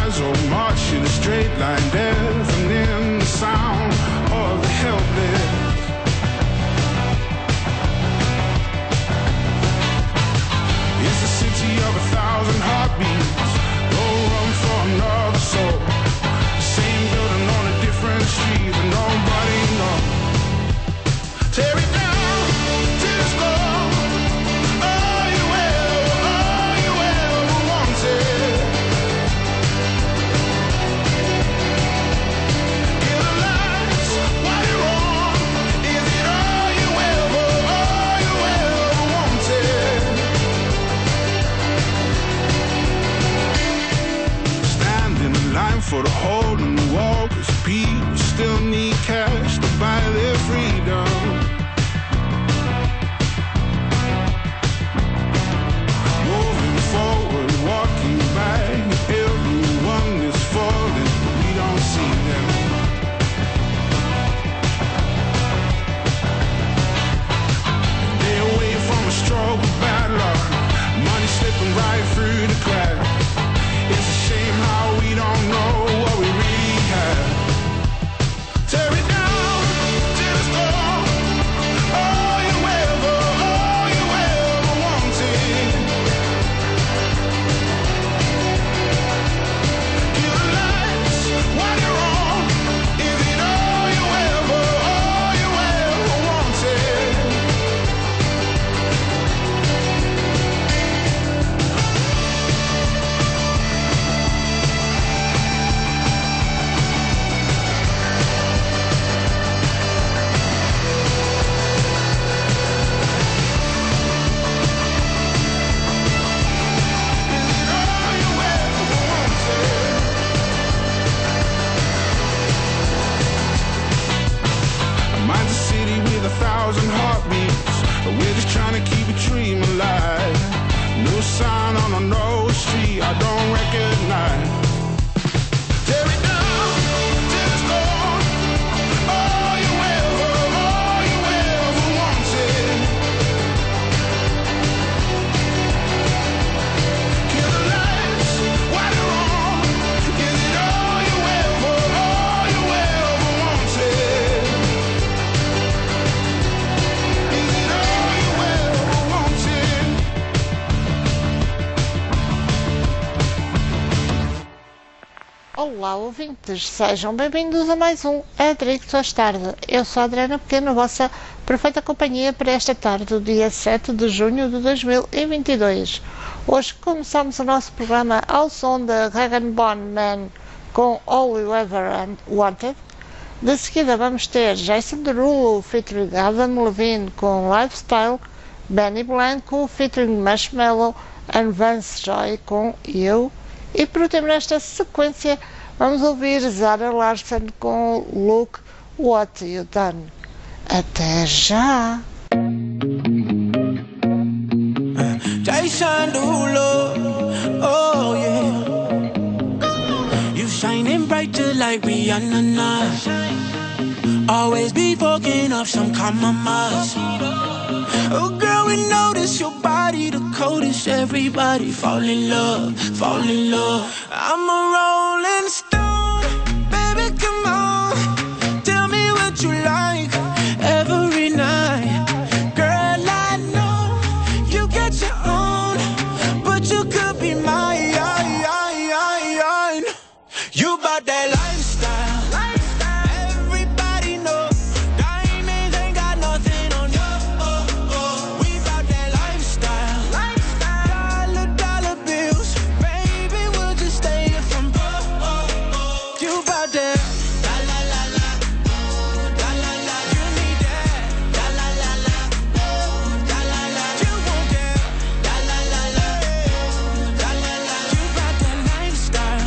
eyes all march in a straight line, deafening the sound of the helpless. It's a city of 1,000 heartbeats, no room for another soul. The same building on a different street, but nobody knows. Tear it down till it's gone. All you ever wanted. Kill the lights while you're on. Is it all you ever wanted? Standing in line for the hole in the wall, 'cause people still need cash to buy their freedom. Moving forward, walking back, everyone is falling, we don't see them. They away from a stroke of bad luck, money slipping right through the cracks. It's a shame how we don't know what we really have. Tear it down till it's gone. All you ever wanted. Kill the lights while you're on. Is it all you ever wanted? Mine's a city with 1,000 heartbeats, but we're just trying to keep a dream alive. No sign on a no street I don't recognize. Tear it down till it's gone. All you ever wanted. Kill the lights while you're on. Is it all you ever wanted? Is it all you ever wanted? Olá, ouvintes, sejam bem-vindos a mais um Adricto às Tarde. Eu sou a Adriana Pequeno, vossa perfeita companhia para esta tarde do dia 7 de junho de 2022. Hoje começamos o nosso programa ao som da Rag & Bone Man com All You Ever Wanted. De seguida vamos ter Jason Derulo featuring Adam Levine com Lifestyle, Benny Blanco featuring Marshmello and Vance Joy com You. E por último, nesta sequência, vamos ouvir Zara Larsson com Look What You Done. Até já! Jason Derulo, oh yeah. You shining brighter like Rihanna now. Always be fucking up some compromise. Oh girl, we notice your body the coldest. Everybody fall in love, fall in love. I'm a rolling stone, baby, come on. Tell me what you like every night. Girl, I know you get your own, but you could be mine. You bout that lifestyle. Everybody know diamonds ain't got nothing on you. We bout that lifestyle. Dollar bills, baby, we'll just stay here from you bout that. La la la la, la la la. You need that. La la la la, la la la. You want that. La la la la, la la la. You bout that lifestyle.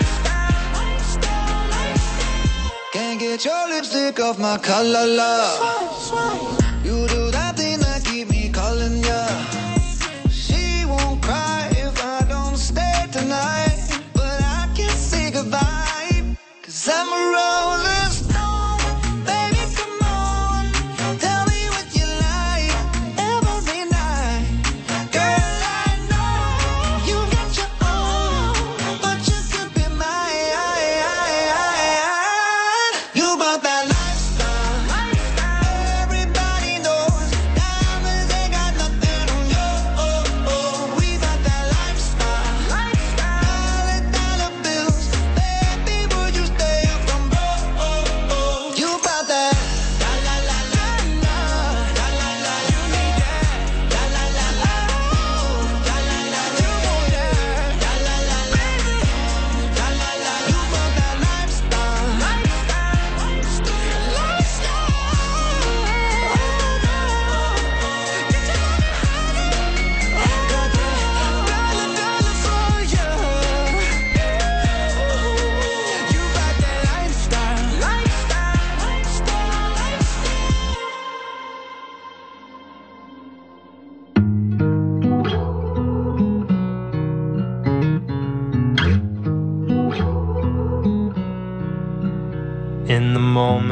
Can't get your lipstick off my collar, love. You do that thing that keep me calling ya. She won't cry if I don't stay tonight, but I can't say goodbye, 'cause I'm a rolling stone. Baby, come on, tell me what you like every night. Girl, I know you got your own, but you could be mine.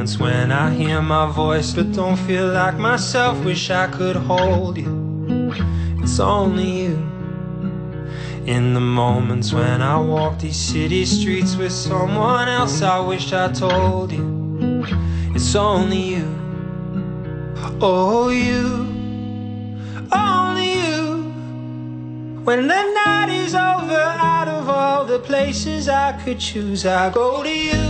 moments when I hear my voice but don't feel like myself. Wish I could hold you. It's only you. In the moments when I walk these city streets with someone else, I wish I told you. It's only you. Oh, you. Only you. When the night is over, out of all the places I could choose, I go to you.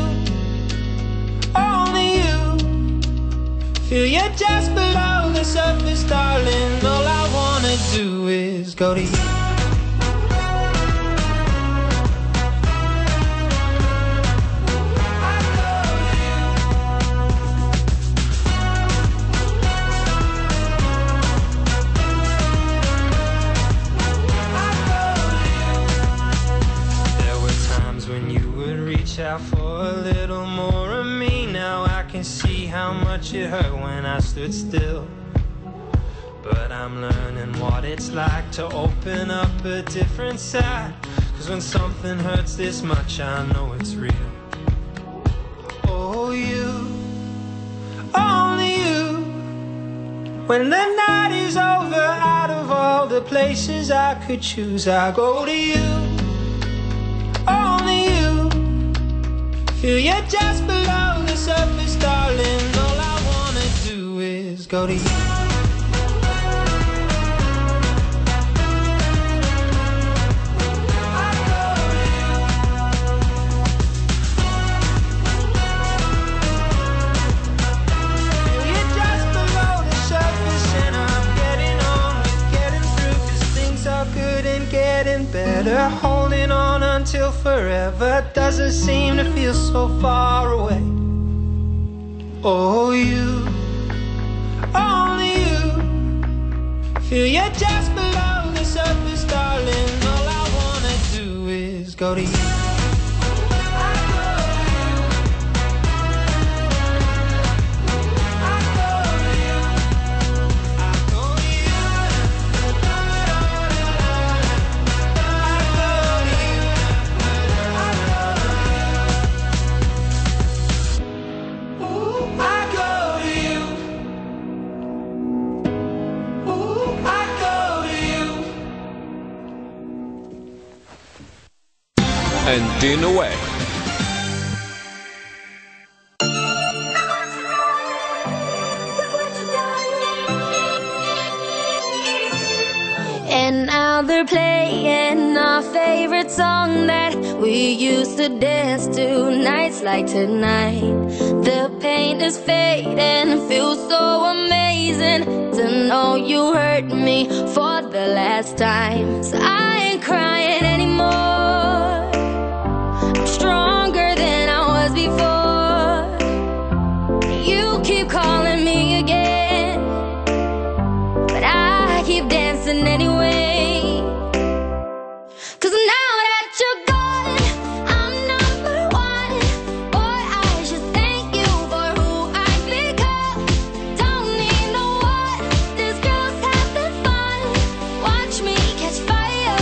Only you. Feel you just below the surface, darling. All I wanna do is go to you. Out for a little more of me. Now I can see how much it hurt when I stood still. But I'm learning what it's like to open up a different side. Cause when something hurts this much, I know it's real. Oh, you. Only you. When the night is over, out of all the places I could choose, I go to you. Only you. Feel you just below the surface, darling. All I wanna do is go to you. Feel you just below the surface, and I'm getting on with getting through. Cause things are good and getting better. Holding on until forever doesn't seem to feel so far away. Oh, you. Only you. Feel you just below the surface, darling. All I wanna do is go to you. And Dina Way. And now they're playing our favorite song that we used to dance to nights like tonight. The pain is fading, feels so amazing to know you hurt me for the last time. So I ain't crying anymore. I'm stronger than I was before. You keep calling me again, but I keep dancing anyway. Cause now that you're gone, I'm number one. Boy, I should thank you for who I've become. Don't need no one, this girl's having fun. Watch me catch fire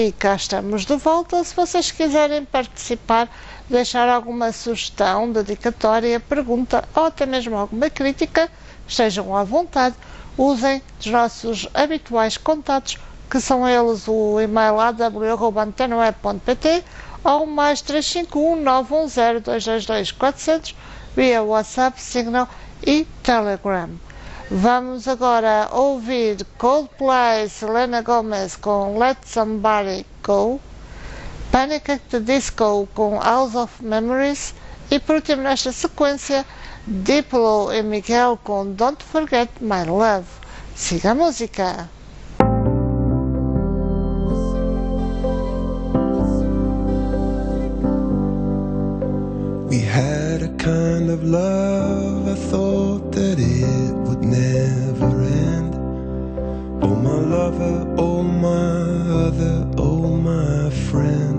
E cá estamos de volta. Se vocês quiserem participar, deixar alguma sugestão, dedicatória, pergunta ou até mesmo alguma crítica, estejam à vontade. Usem os nossos habituais contatos, que são eles o e-mail aw@antenoe.pt ou mais 351 910 222 400 via WhatsApp, Signal e Telegram. Vamos agora ouvir Coldplay, Selena Gomez com Let Somebody Go, Panic at the Disco com House of Memories e por último nesta sequência Diplo e Miguel com Don't Forget My Love. Siga a música. We had a kind of love, I thought that it would never end. Oh my lover, oh my other, oh my friend.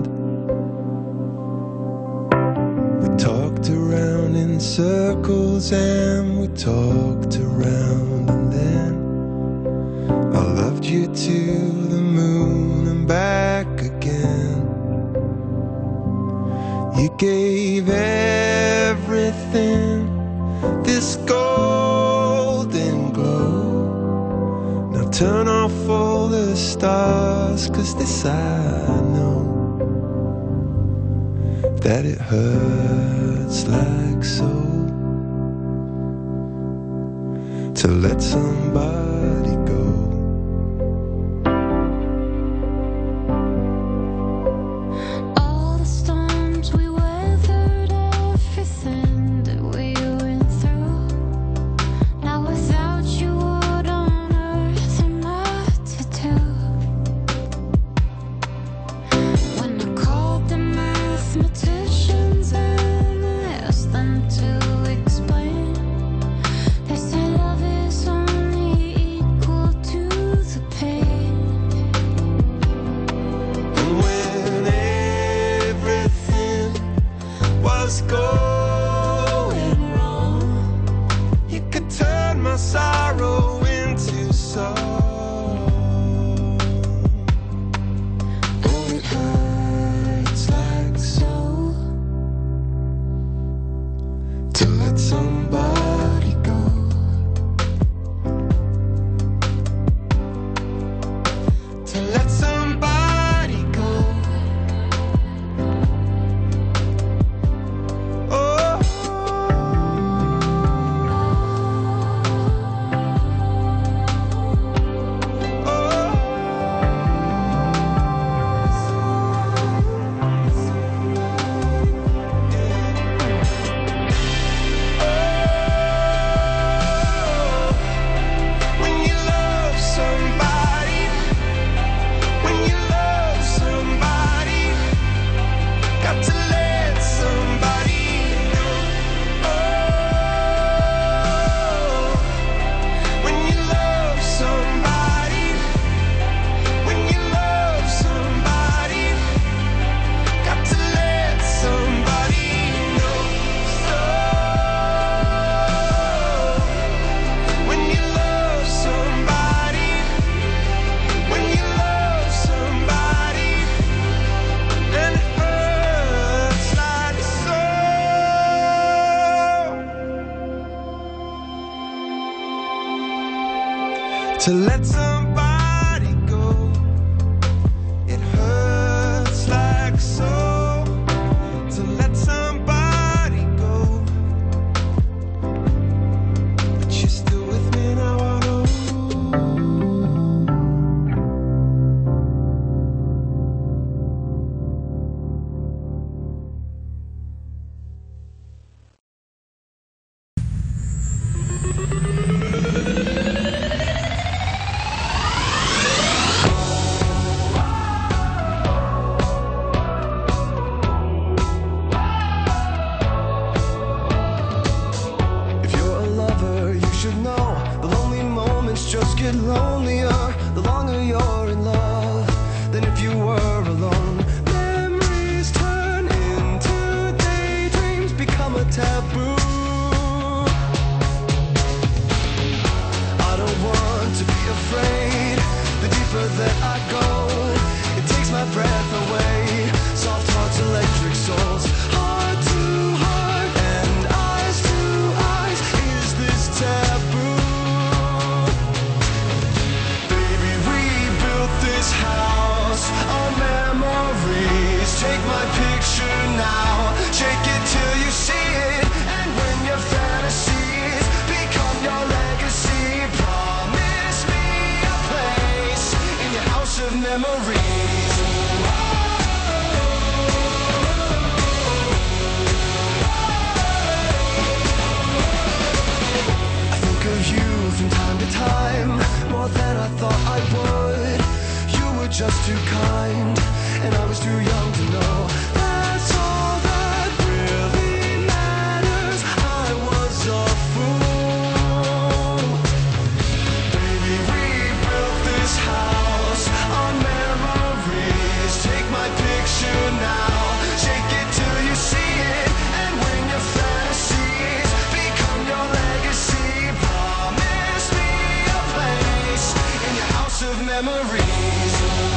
We talked around in circles and we talked around and then I loved you to the moon and back again. You gave everything this golden glow. Now turn off all the stars, 'cause this I know, that it hurts like so to let somebody go. To let somebody go, it hurts like so. To let somebody go, but you're still with me now, I know. Get lonelier the longer you're in love than if you were alone. Memories turn into daydreams, become a taboo. I don't want to be afraid. The deeper that I go, it takes my breath memories. I think of you from time to time, more than I thought I would. You were just too kind, and I was too young to know. That's all that really matters. I was a fool. Baby, we built this house on memories. Take my picture now, shake it till you see it. And when your fantasies become your legacy, promise me a place in your house of memories.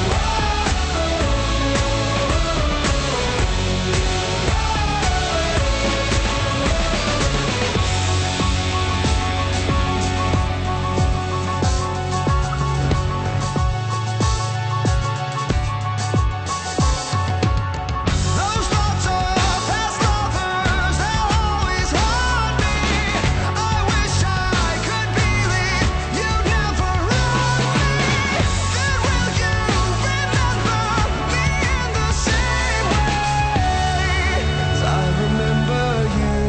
Those thoughts of past lovers, they'll always haunt me. I wish I could believe you'd never run me. Then will you remember me in the same way as I remember you?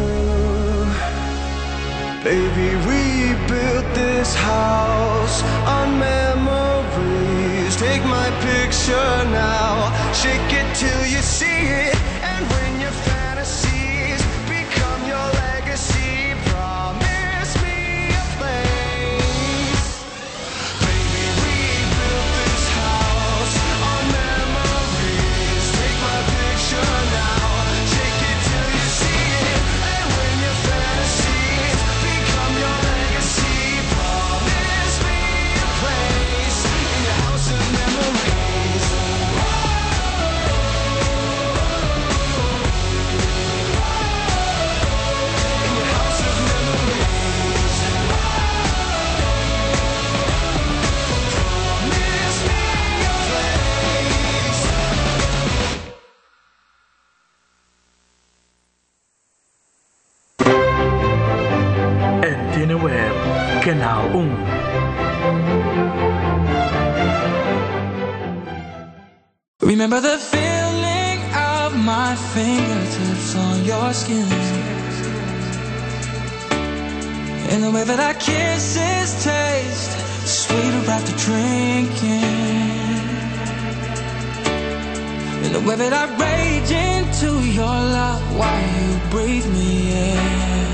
Baby, we built this house on memories. Take my picture now, shake it till you see it. And when your fantasies become your legacy, promise me a place. Baby, we built this house on memories. Take my picture now, shake it till you see it. And when your fantasies become your legacy, promise me a place in your house of memories. In your house of memories. Promise me a place. En tiene web, Canal 1. Remember the feeling of my fingertips on your skin, and the way that our kisses taste sweeter after drinking, and the way that I rage into your love while you breathe me in,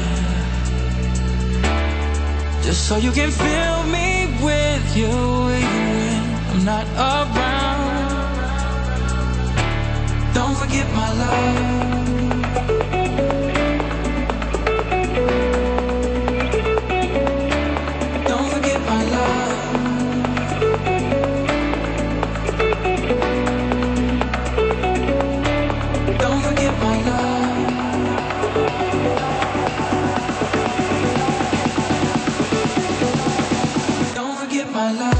just so you can fill me with you even when I'm not around. Don't forget my love. Don't forget my love. Don't forget my love. Don't forget my love.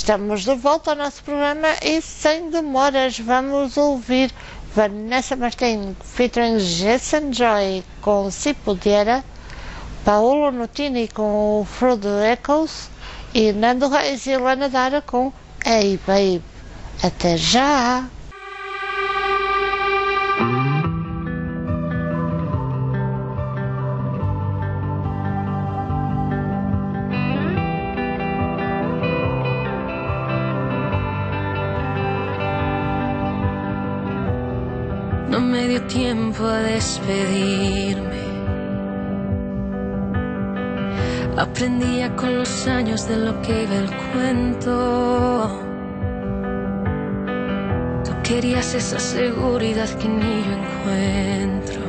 Estamos de volta ao nosso programa e sem demoras vamos ouvir Vanessa Martin featuring Jason Joy com Se Pudiera, Paolo Nutini com Through the Echoes e Nando Reis e Helena Dara com Hey Babe. Até já! No me dio tiempo a despedirme. Aprendía con los años de lo que iba el cuento. Tú querías esa seguridad que ni yo encuentro.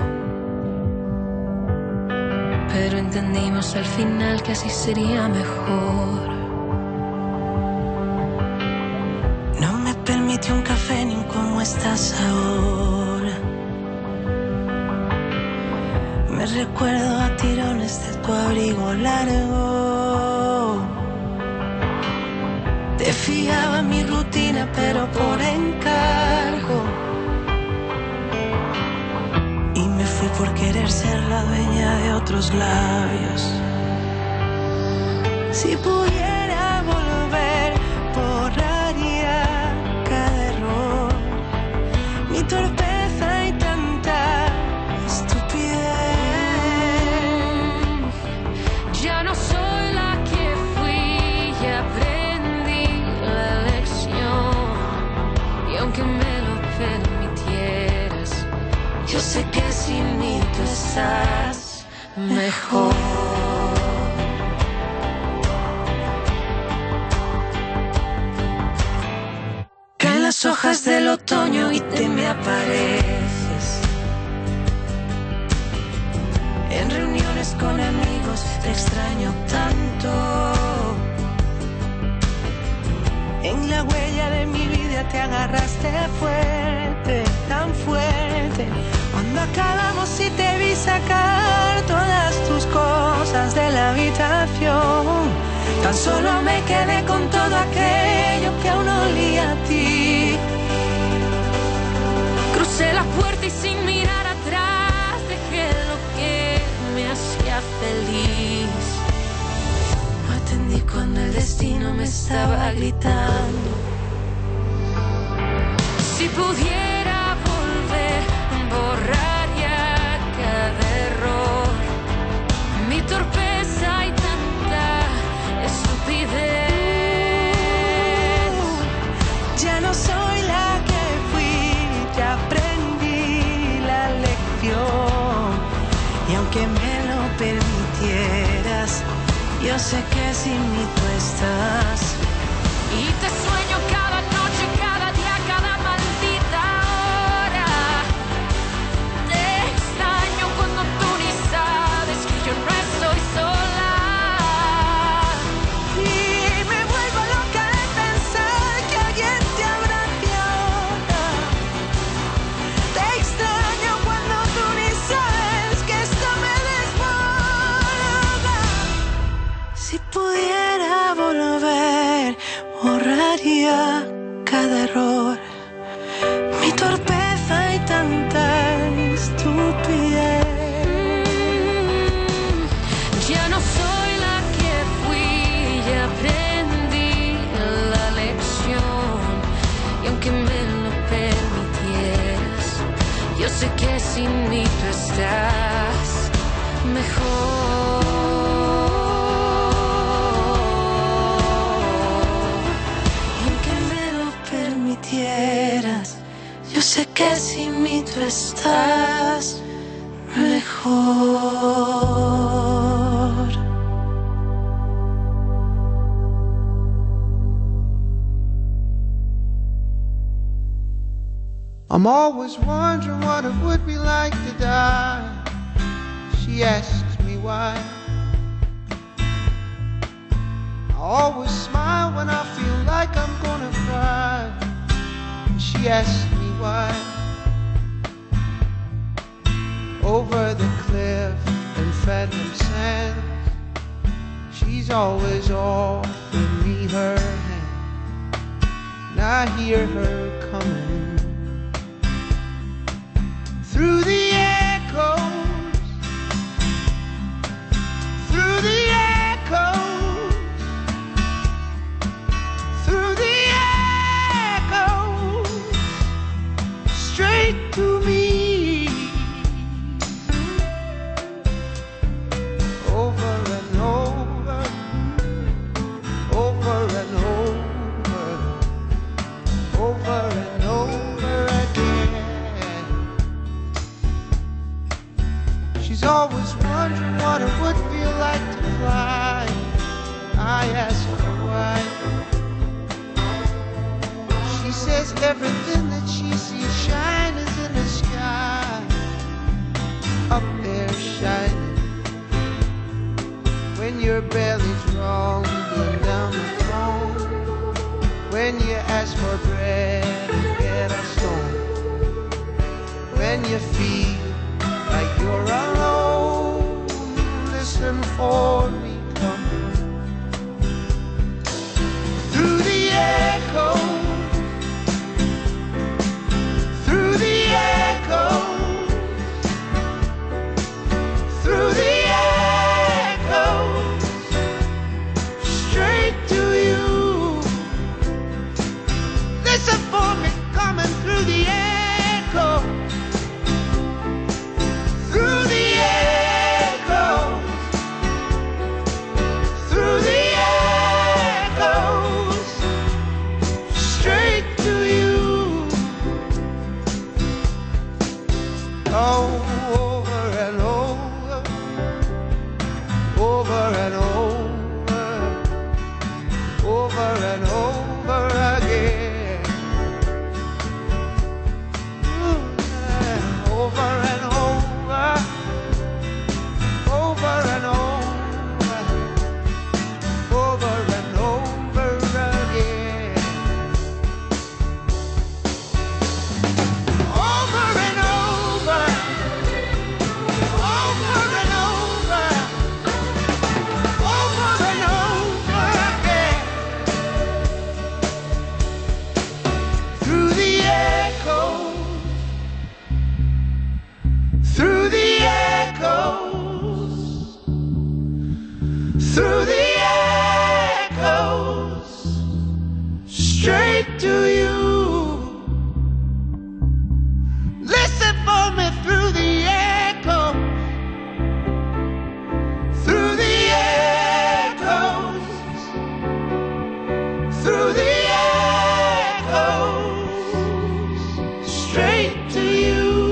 Pero entendimos al final que así sería mejor. No me permitió un café ni un cómo estás ahora. Me recuerdo a tirones de tu abrigo largo. Te fiaba mi rutina pero por encargo. Y me fui por querer ser la dueña de otros labios. Si pudiera volver, borraría cada error. Mi torpeza y tanta estupidez. Ya no soy la que fui y aprendí la lección. Y aunque me lo permitieras, yo sé que sin mí tú estás mejor. Caen las hojas del otoño y te me apareces. En reuniones con amigos te extraño tanto. En la huella de mi vida te agarraste fuerte, tan fuerte. Cuando acabamos y te vi sacar todas tus cosas de la habitación, tan solo me quedé con todo aquello que aún olía a ti. Crucé la puerta y sin mirar atrás dejé lo que me hacía feliz. No atendí cuando el destino me estaba gritando. Si pudiera volver, borraría cada error. Mi torpeza y tanta estupidez. Ya no soy la que fui, ya aprendí la lección. Y aunque me lo permitieras, yo sé que sin mí tú estás. Y te sueño cada noche, cada día, cada maldita hora. Te extraño cuando tú ni sabes que yo no estoy sola. Y me vuelvo loca de pensar que alguien te abrace ahora. Te extraño cuando tú ni sabes que esto me desborda. Si pudiera volver, borraría cada error. Mi torpeza y tanta estupidez. Ya no soy la que fui y aprendí la lección. Y aunque me lo permitieras, yo sé que sin mí tú estás mejor. Y aunque me lo permitieras, yo sé que sin mí tú estás mejor. I'm always wondering what it would be like to die. She asks me why. I always smile when I feel like I'm gonna cry. She asks me why. Over the cliff in Phantom Sands, she's always offering me her hand. I hear her coming through the echoes, through the echoes, through the echoes, straight to me, over and over, over and over, over and over again. She's always wondering what it would feel like to fly. I ask her why. She says everything that she sees shine is in the sky, up there shining. When your belly's rumbling down the phone, when you ask for bread and get a stone, when you feel like you're alone, listen for me coming through the echoes, through the echoes, through the echoes, straight to you. Listen for me coming through the echoes, through the echoes, through the echoes, straight to you. Oh, over and over, over and over, over and over again. Over and over, over and over, over and over again. Over and over, over and over, over and over again. Through the echoes, through the echoes, through the echoes, straight to you. Listen for me through the echoes, through the echoes, through the echoes, straight to you.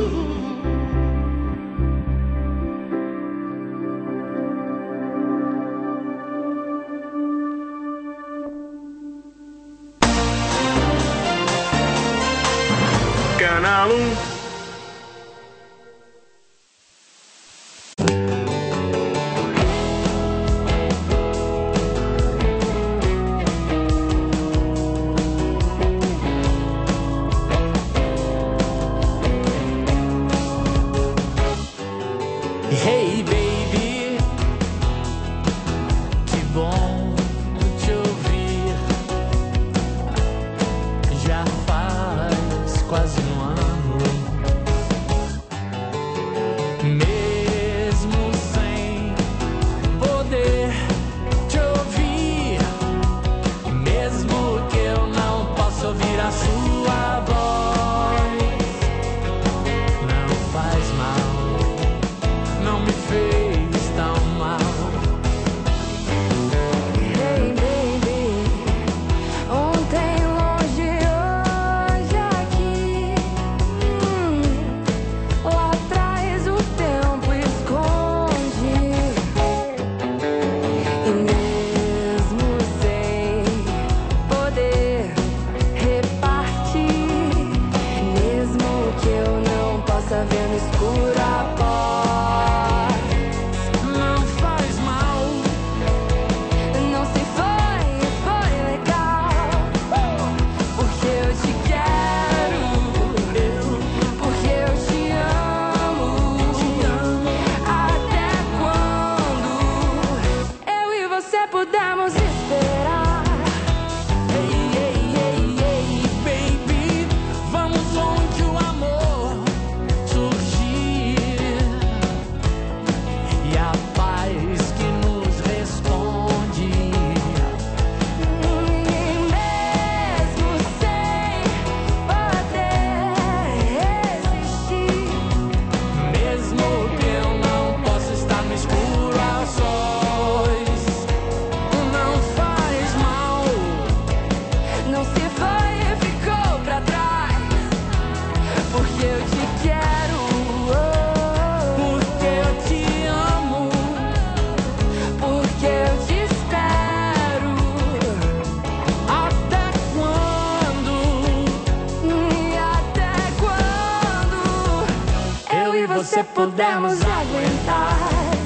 Canal 1. Hey baby, que bom te ouvir. Já faz quase um ano. Mesmo sem poder te ouvir, e mesmo que eu não possa ouvir a sua voz, não faz mal, não me fez tão mal. Hey baby, ontem longe, hoje aqui. Lá atrás o tempo esconde. E mesmo sem poder repartir, mesmo que eu não possa ver no escuro a paz, Não faz mal, não se foi legal, porque eu te quero, porque eu te amo, até quando eu e você pudermos esperar. ei, ei, ei, ei, você pudermos aguentar.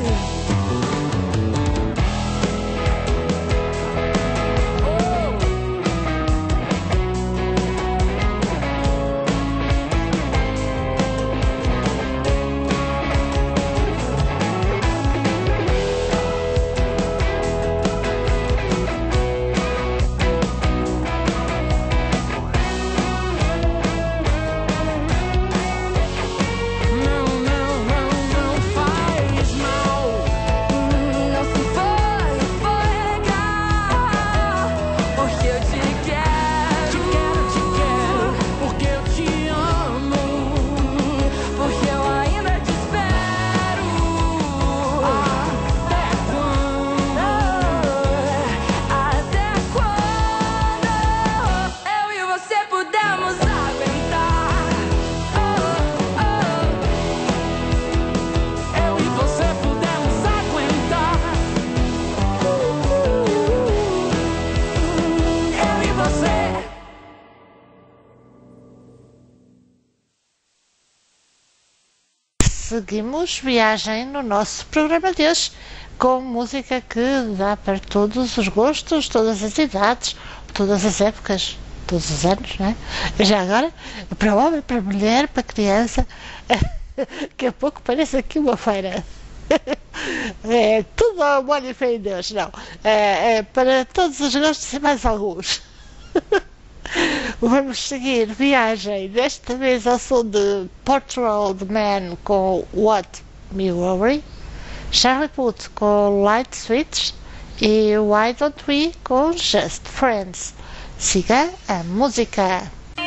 Seguimos viagem no nosso programa de hoje com música que dá para todos os gostos, todas as idades, todas as épocas, todos os anos, não é? Já agora, para homem, para mulher, para criança, daqui a pouco parece aqui uma feira. É tudo ao molho e fé em Deus, não. É para todos os gostos e mais alguns. Vamos seguir viagem, desta vez ao som de Portugal The Man com What Me Worry, Charlie Puth com Light Switch e Why Don't We com Just Friends. Siga a música.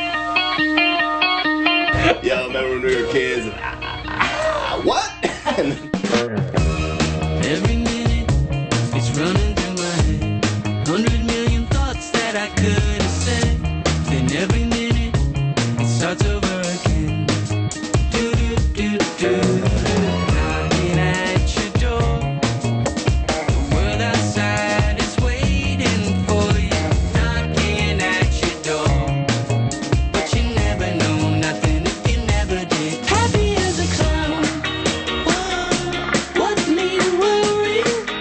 Y'all remember when we were kids? What? Every minute it's running through my head, 100 million thoughts that I could have said. Then every minute it starts over again. Do do do do. Knocking at your door. The world outside is waiting for you. Knocking at your door. But you never know nothing if you never did. Happy as a clown. What me worry?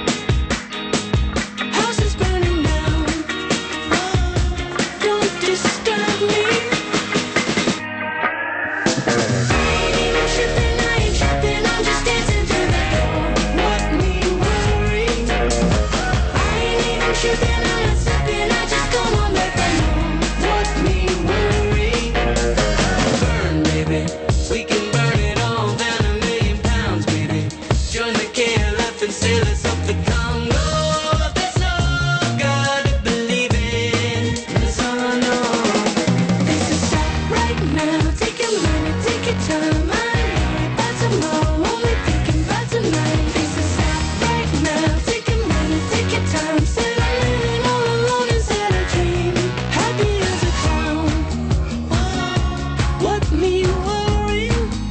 House is burning down. Don't disturb me. I ain't tripping, I'm just dancing to the door. What me worry? I ain't even tripping, I'm not slipping, I just come on back for more. What me worry? Burn, baby, we can burn it all down a million pounds, baby. Join the KLF and sail us up the Congo. There's no God to believe in. That's all I know. This is stop right now. Take a minute, take your time. I ain't worried about tomorrow, only thinking about tonight. This is stop right now. Take a minute, take your time. Said I'm living all alone inside a dream. Happy as a clown. What me worry?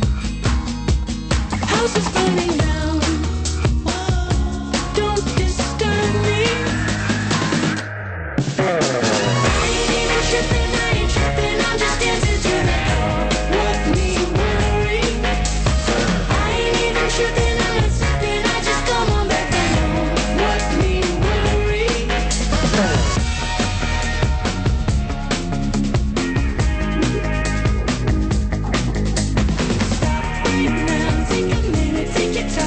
House is burning down. Don't disturb me. I ain't even tripping, I ain't tripping, I'm just dancing to the door. What me worry? I ain't even tripping, I'm not slipping, I just come on back for more. What me worry? Stop right now, take a minute, take your time.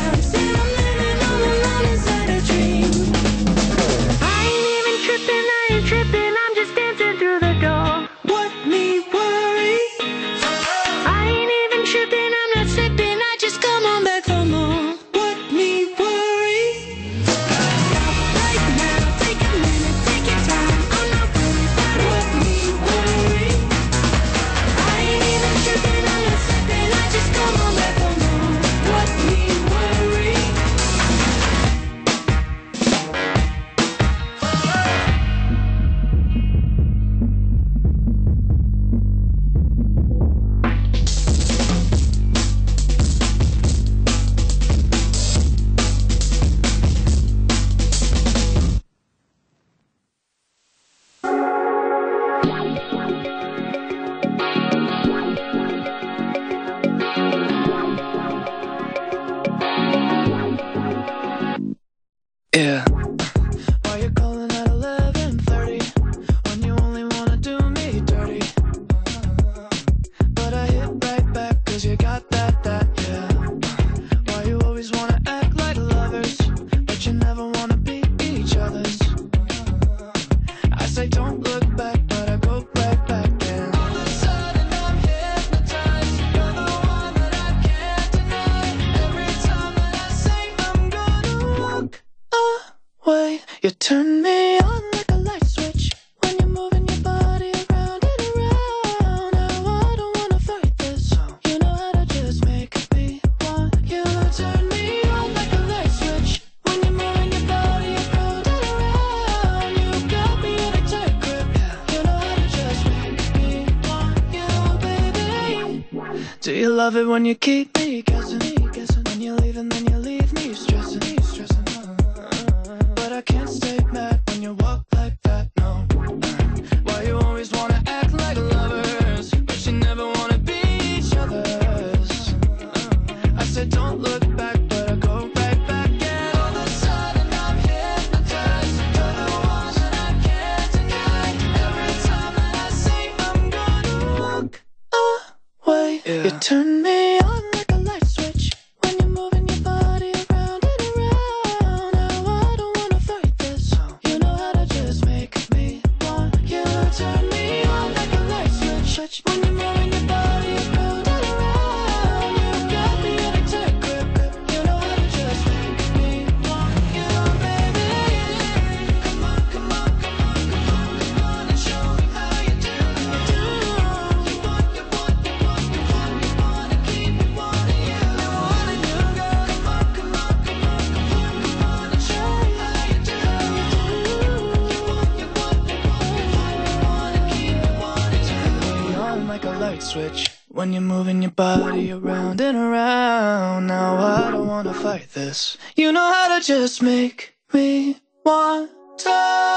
Do you love it when you keep me guessing? When you leave and then you leave me stressing. But I can't stay mad when you walk like that, no. Why you always wanna act like lovers, but you never wanna be each other's? I said don't look back, but I go right back. And all of a sudden I'm hypnotized. You're the one that I can't deny. Every time that I say I'm gonna walk away, you turn me on like a light switch. When you're moving your body around and around. Now I don't wanna fight this. You know how to just make me want you. Turn me on like a light switch. When you're moving your body around and around. You got me in a tight grip. You know how to just make me want you, baby. Come on, come on, come on, come on, come on and show me how you do. You want, you want, you want, you want, you want to keep me wanting you. You wanna do, girl. Come on, come on, come on, come on, come on and show me how you do. You want, you want, you want, you want to keep me wanting you. Turn me on like a light switch. When you're moving your body around and around. Now I don't wanna fight this. You know how to just make me want to.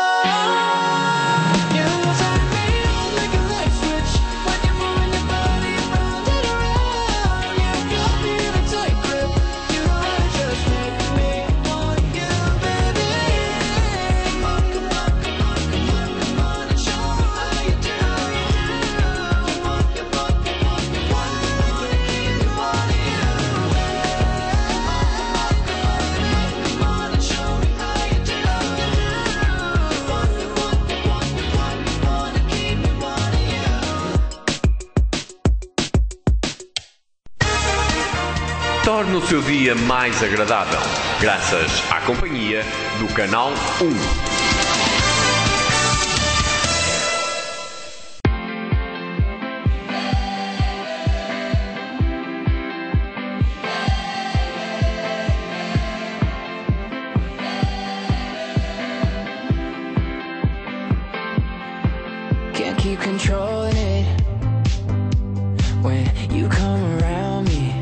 You turn me on like a light switch. When you're moving your body around and around. You got me in a tight grip. You know how to just make me want you, baby. Come on, come on, come on, come on, come on and show me how you do. You want, you want, you want, you want, you want to keep me wanting you. Come on and show me how you do. You want, you want, you want, you want, you want to keep me wanting you. Torne o seu dia mais agradável, graças à companhia do Canal 1. Can't keep controlling it when you come around me.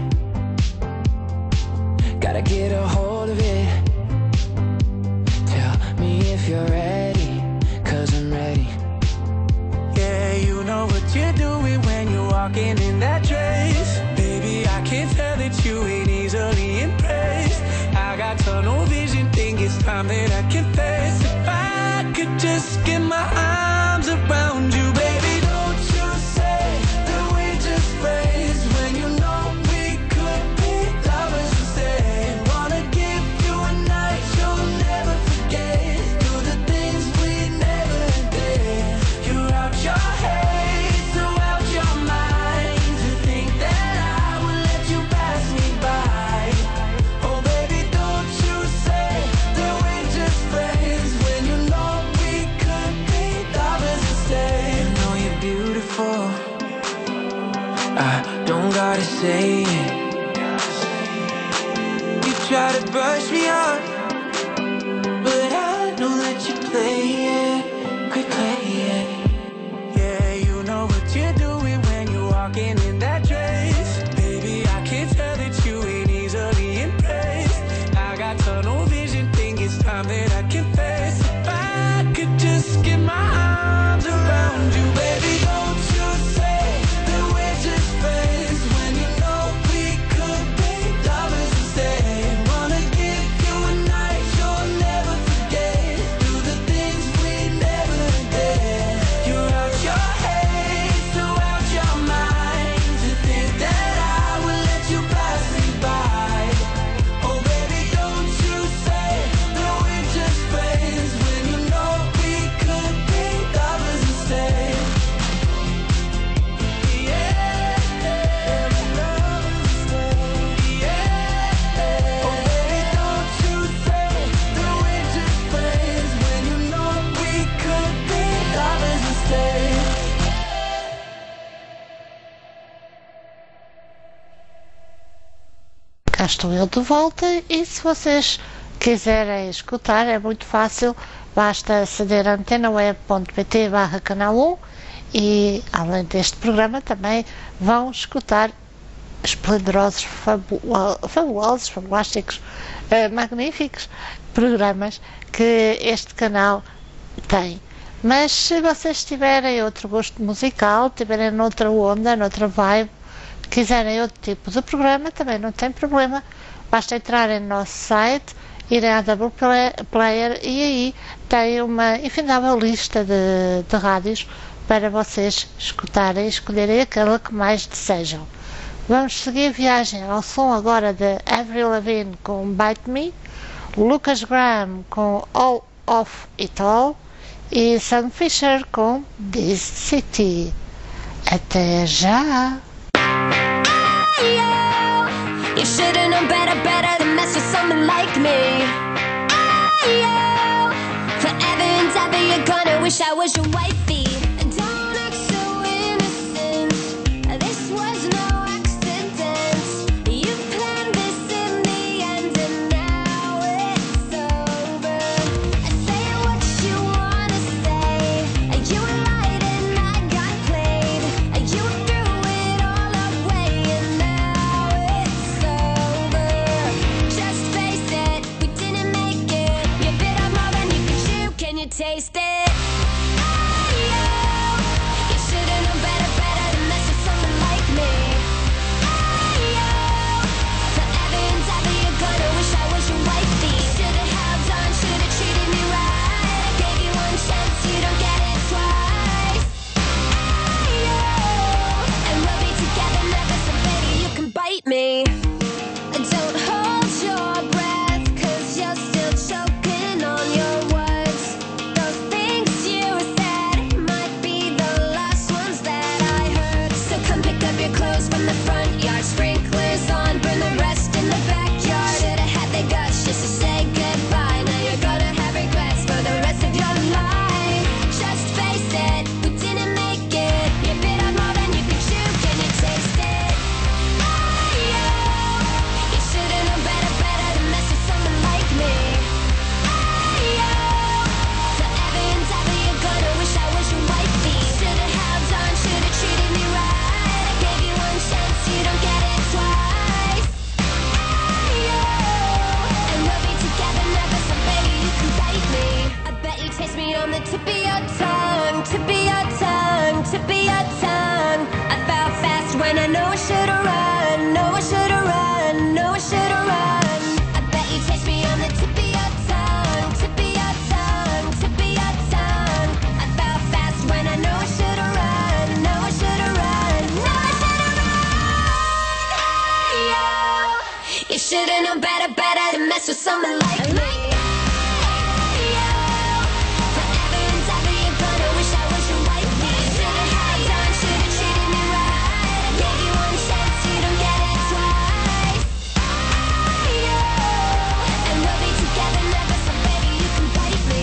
Gotta get a hold of it. Tell me if you're ready, 'cause I'm ready. Yeah, you know what you're doing when you're walking in that dress. Baby, I can tell that you ain't easily impressed. I got tunnel vision, think it's time that I confess. If I could just get my arms around you, baby, don't you say that we just friends when you know we could be lovers instead. Wanna give you a night you'll never forget. Do the things we never did. You're out your head, so out your mind to think that I will let you pass me by. Oh baby, don't you say that we're just friends when you know we could be lovers instead. You know you're beautiful, I don't gotta say it. You try to brush me off, but I know that you play it, quit playing. Yeah, you know what you're doing when you're walking in that dress. Baby, I can tell that you ain't easily impressed. I got tunnel vision, think it's time that I confess. If I could just get my arms around you, baby, don't you say that we're just friends when you know we could be lovers instead. Wanna give you a night you'll never forget. Do the things we never did. You're out your head, so out your mind to think that I will let you pass me by. Oh baby, don't you say that we're just friends when you know we could be lovers instead. Yeah, lovers instead. Yeah. Oh baby, don't you say that we're just friends when you know we could be lovers instead. Cá estou eu de volta e se vocês quiserem escutar é muito fácil, basta aceder a antenaweb.pt/canal 1 e além deste programa também vão escutar esplendorosos, fabulosos, fabulásticos, magníficos programas que este canal tem. Mas se vocês tiverem outro gosto musical, tiverem noutra onda, noutra vibe, quiserem outro tipo de programa, também não tem problema. Basta entrarem no nosso site, irem à Double Player e aí tem uma infindável lista de rádios para vocês escutarem e escolherem aquela que mais desejam. Vamos seguir a viagem ao som agora de Avril Lavigne com Bite Me, Lucas Graham com All of It All e Sam Fisher com This City. Até já! You should've known better than mess with someone like me. Forever and ever you're gonna wish I was your wifey. Don't act so innocent, this was no accident. You planned this in the end and now it's over. Say what you wanna say, you lied and I got played. You threw it all away and now it's over. Just face it, we didn't make it. You bit off more than you could chew, can you taste it? You should've known better than mess with someone like me. Forever and ever you're gonna wish I was your wifey. Should've held on, should've treated me right. I gave you one chance, you don't get it twice. And we'll be together never, so baby you can bite me. Don't hold your breath, 'cause you're still choking on your words. Those things you said might be the last ones that I heard. So come pick up your clothes from the front yard, sprinklers on, burn the rest in the backyard. Should've had the guts just to say goodbye. Now you're gonna have regrets for the rest of your life. Just face it, we didn't make it. You bit off more than you could chew, can you taste it? You should've known better than mess with someone like me. Forever and ever you're gonna wish I was your wifey. Should've held on, should've treated me right. I gave you one chance, you don't get it twice. And we'll be together never, so baby you can bite me. I bet you taste me on the tip of your tongue, tip of your tongue, tip of your tongue. I fell fast when I know I should've run, know I should've run, know I should've run. I bet you taste me on the tip of your tongue, tip of your tongue, tip of your tongue. I fell fast when I know I should've run, know I should've run, know I should've run. You should've known better than mess with someone like me. Forever and ever you're gonna wish I was your wifey. Should've held on, should've treated me right. I gave you one chance, you don't get it twice. And we'll be together never, so baby you can bite me.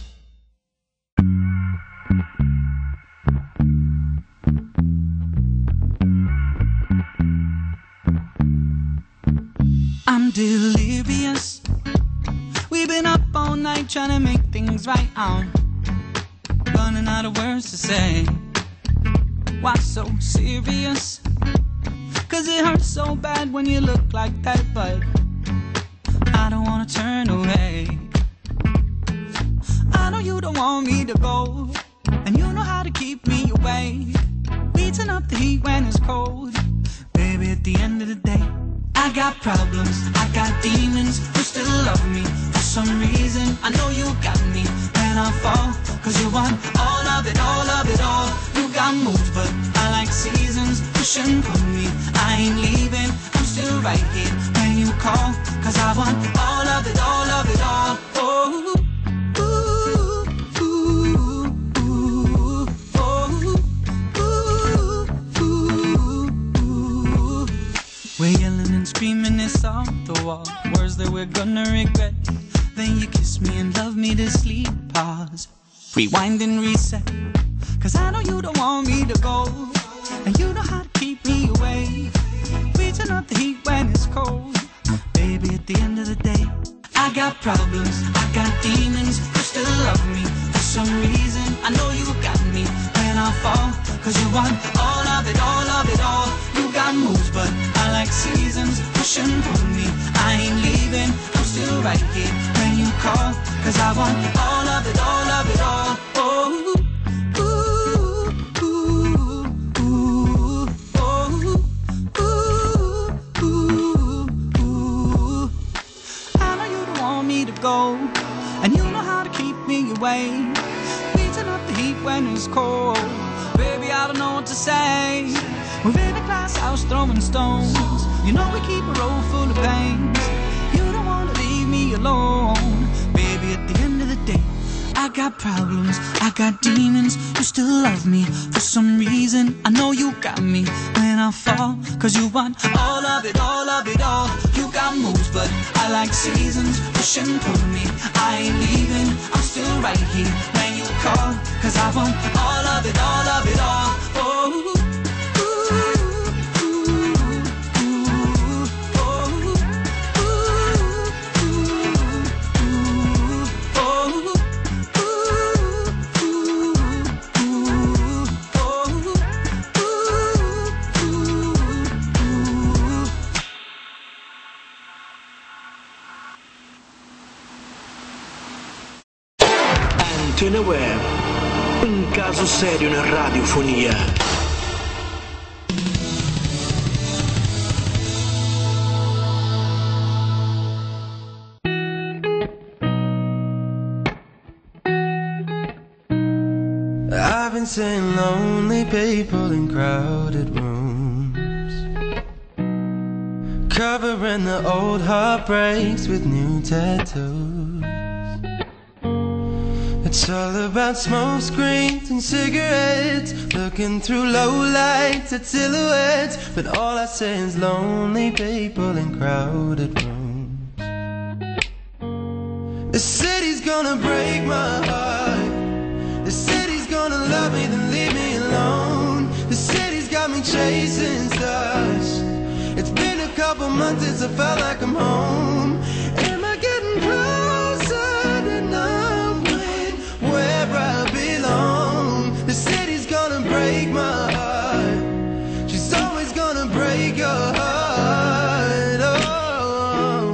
I'm delirious. We've been up all night trying to make things right. I'm running out of words to say. Why so serious? 'Cause it hurts so bad when you look like that, but I don't wanna turn away. I know you don't want me to go, and you know how to keep me away. We turn up the heat when it's cold. Baby, at the end of the day, I got problems, I got demons who still love me. For some reason, I know you got me. And I fall, 'cause you want all of it, all of it all. You got moves, but I like seasons. Push and pull me, I ain't leaving. I'm still right here when you call, 'cause I want all of it, all of it all. Oh, we're yelling and screaming, it's off the wall. Words that we're gonna regret. Then you kiss me and love me to sleep. Pause, rewind and reset. 'Cause I know you don't want me to go, and you know how to keep me away. We turn up the heat when it's cold. Baby, at the end of the day, I got problems, I got demons who still love me. For some reason, I know you got me. When I fall, 'cause you want all of it, all of it all. You got moves, but I like seasons pushing through me. I ain't leaving, I'm still right here when you call, 'cause I want all of it, all of it, all. Oh, ooh, ooh, ooh, oh, ooh, ooh, ooh. I know you don't want me to go, and you know how to keep me away. Beating up the heat when it's cold. Baby, I don't know what to say. We're in a glass house throwing stones. You know we keep a road full of pains. You don't want to leave me alone. Baby, at the end of the day, I got problems, I got demons. You still love me for some reason. I know you got me when I fall, 'cause you want all of it, all of it, all. You got moves, but I like seasons pushing through me. I ain't leaving, I'm still right here when you call, 'cause I want all of it, all of it, all. Oh, Antena Web, un caso serio na radiofonia. I've been seeing lonely people in crowded rooms, covering the old heartbreaks with new tattoos. It's all about smoke screens and cigarettes, looking through low lights at silhouettes. But all I see is lonely people in crowded rooms. The city's gonna break my heart. The city's gonna love me, then leave me alone. The city's got me chasing stars. It's been a couple months since I felt like I'm home. Am I getting closer to knowing where I belong? The city's gonna break my heart. She's always gonna break your heart. Oh.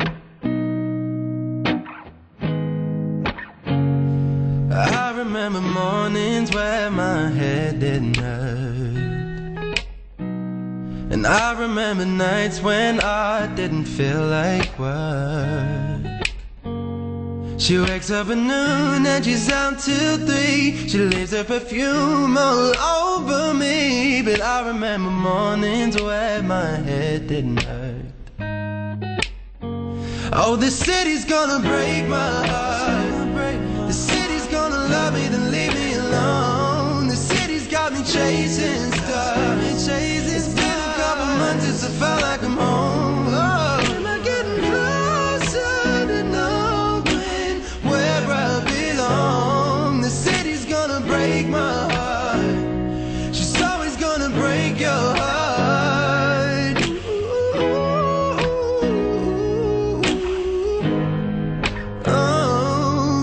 I remember mornings where my head didn't hurt, and I remember nights when I didn't feel like work. She wakes up at noon and she's out till 3. She leaves her perfume all over me. But I remember mornings where my head didn't hurt. Oh, the city's gonna break my heart. The city's gonna love me, then leave me alone. The city's got me chasing stars. It's been a couple months since I felt like I'm home. Oh, am I getting closer to knowing where I belong? The city's gonna break my heart. She's always gonna break your heart. Oh.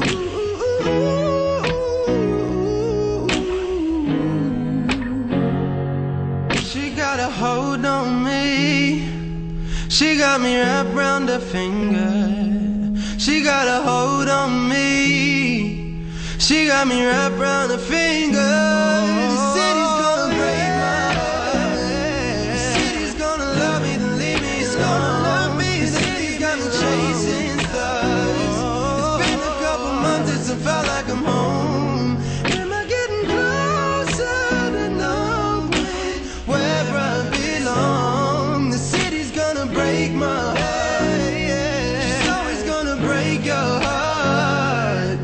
She got a hold on me. She got me wrapped round her finger. She got a hold on me. She got me wrapped round her finger. The city's gonna break my heart. The city's gonna love me, then leave me. It's gonna love me. The city's got me chasing stars. It's been a couple months since I felt like I'm home. Am I getting closer to knowing where I belong? The city's gonna break my heart. She's always gonna break your heart.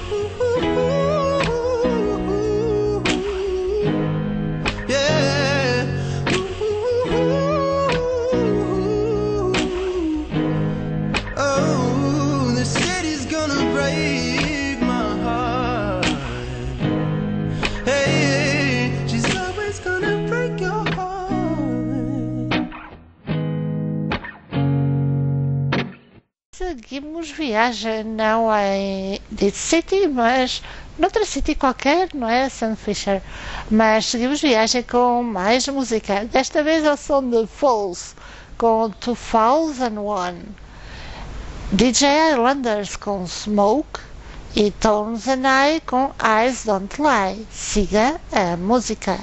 Yeah. Oh, the city's gonna break my heart. Hey, she's always gonna break your heart. Seguimos viagem, não é de City, mas noutro sítio qualquer, não é, Sam Fisher? Mas seguimos viagem com mais música, desta vez ao som de Falls, com 2001, DJ Islanders com Smoke e Tones and I com Eyes Don't Lie. Siga a música.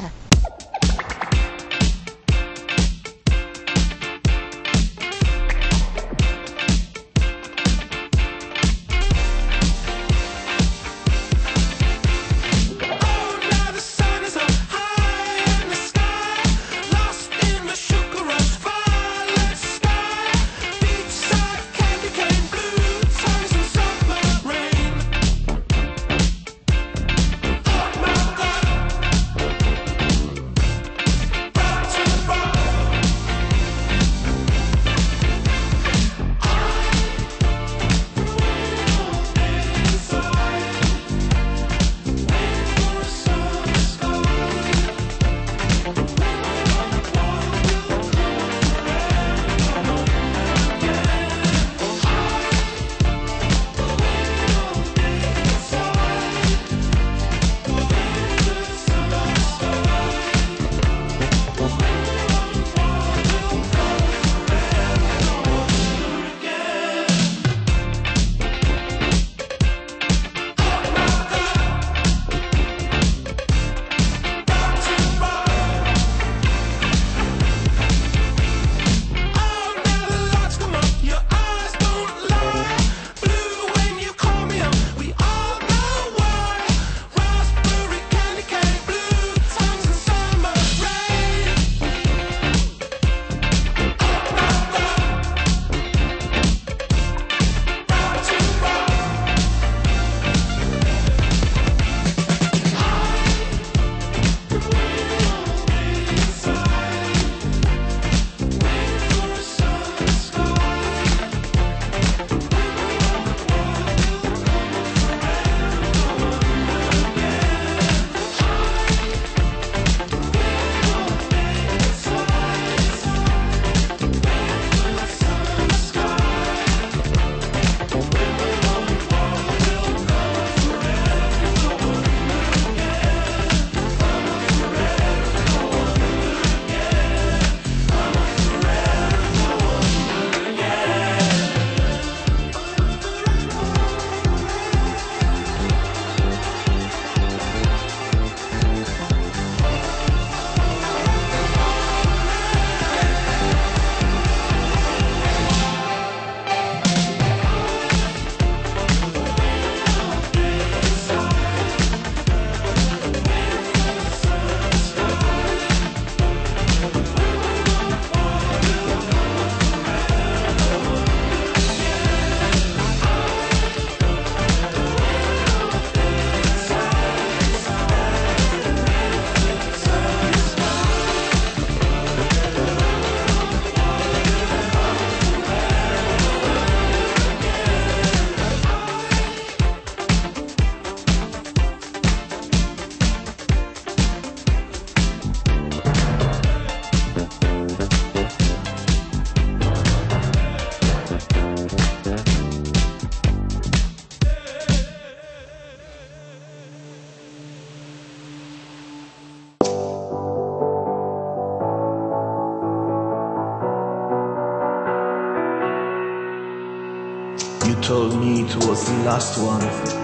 told me it was the last one,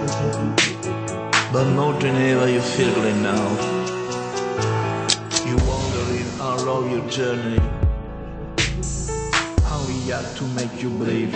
but more than ever you feel it now. You wondering all of your journey, how we had to make you believe.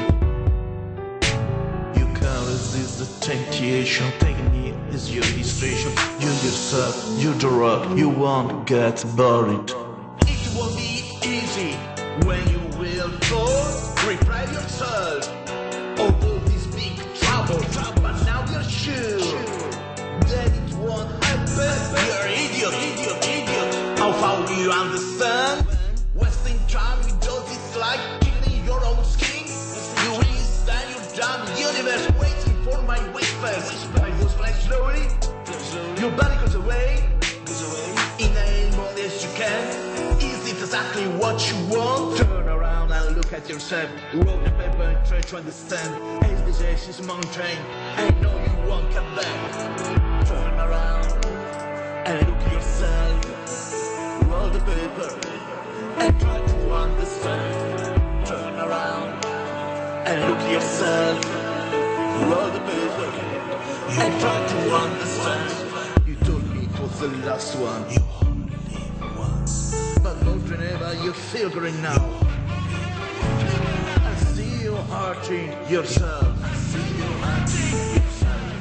You can't resist the temptation, taking me as your distraction. You yourself, you the rock, you won't get buried. It won't be easy when you will fall. Prepare yourself. Although this big trouble, but now you're sure that it won't happen. You're idiot. How far will you understand? Wasting time with those it's like killing your own skin. You really stand your damn universe waiting for my whispers. I was fly slowly, your body goes away. In a moment as you can. Is it exactly what you want? Turn around and look at yourself. Roll the paper and try to understand. As this is mountain, I know you won't come back. around and look at yourself. Roll the paper and try to understand. Turn around and look at yourself. Roll the paper and try to understand. You told me it was the last one. You only live once. But not whenever you feel great now. I see you hurting yourself. I see you hurting yourself.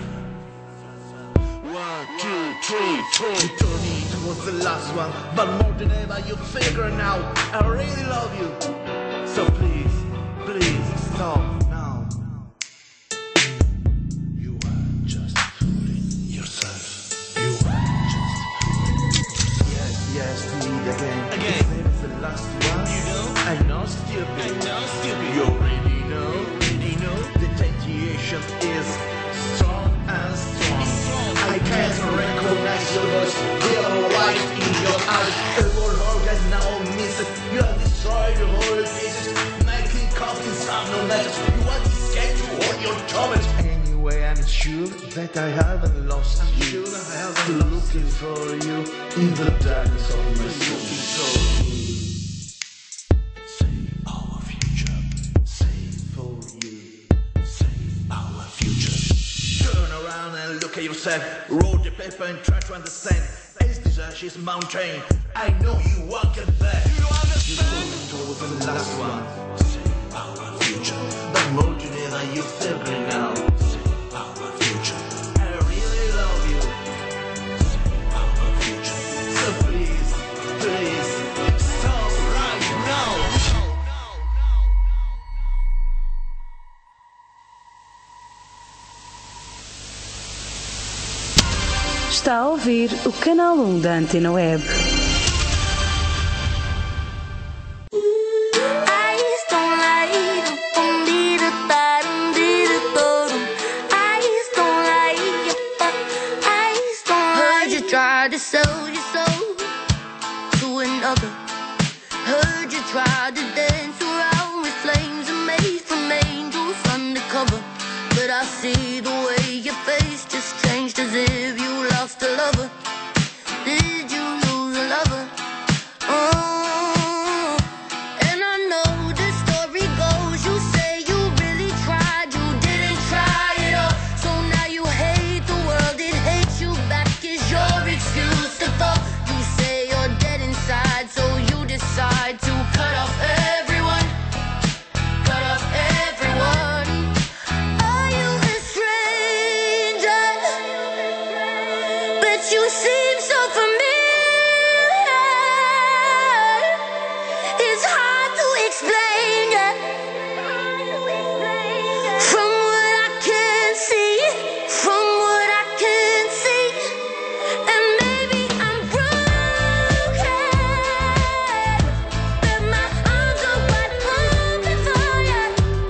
1, 2, 3. You told me it was the last one. But more than ever you feel great now. I really love you. So please, please stop now. You are just fooling yourself. You are just fooling. Yes, need again. This is the last one. You know? I know, stupid. You already know. The temptation is strong and strong. I can't recognize your voice. Yellow light in your eyes. Every organ now misses. You have destroyed the whole pieces. Making coffee sound no matter. You want to escape to all your torment. Anyway, I'm sure that I haven't lost you. Still looking for you in the darkness of my soul. Save our future. Save for you. Save our future. Turn around and look at yourself. Roll the paper and try to understand. Is this ashes mountain? I know you won't get back. You understand? You thought it was the last one. Save our future. But more than ever you feel great now. Save our future. I really love you. Save our future. So please, please, stop right now. Está a ouvir o canal 1 da Antena Web. Heard you tried to sell your soul to another. Heard you tried to dance around with flames and made from angels undercover. But I see the way your face just changed as if you lost a lover. Did you lose a lover? Oh, and I know the story goes. You say you really tried, you didn't try at all. So now you hate the world, it hates you back. Is your excuse to fall? You say you're dead inside, so you decide to cut off everyone. Cut off everyone. Are you a stranger? But you seem so familiar. It's hard to explain, yeah. From what I can see, from what I can see. And maybe I'm broken, but my arms are wide open for you.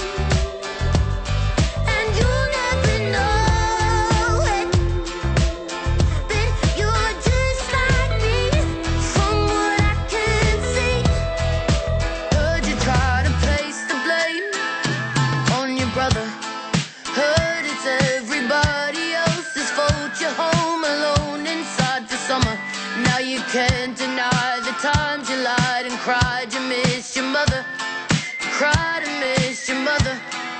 And you'll never know it, but you're just like me. From what I can see, heard you try to place the blame on your brother. Heard it's everybody else's fault. You're home alone inside for summer. Now you can't deny the times you lied and cried. You miss your mother. Cried and miss your mother.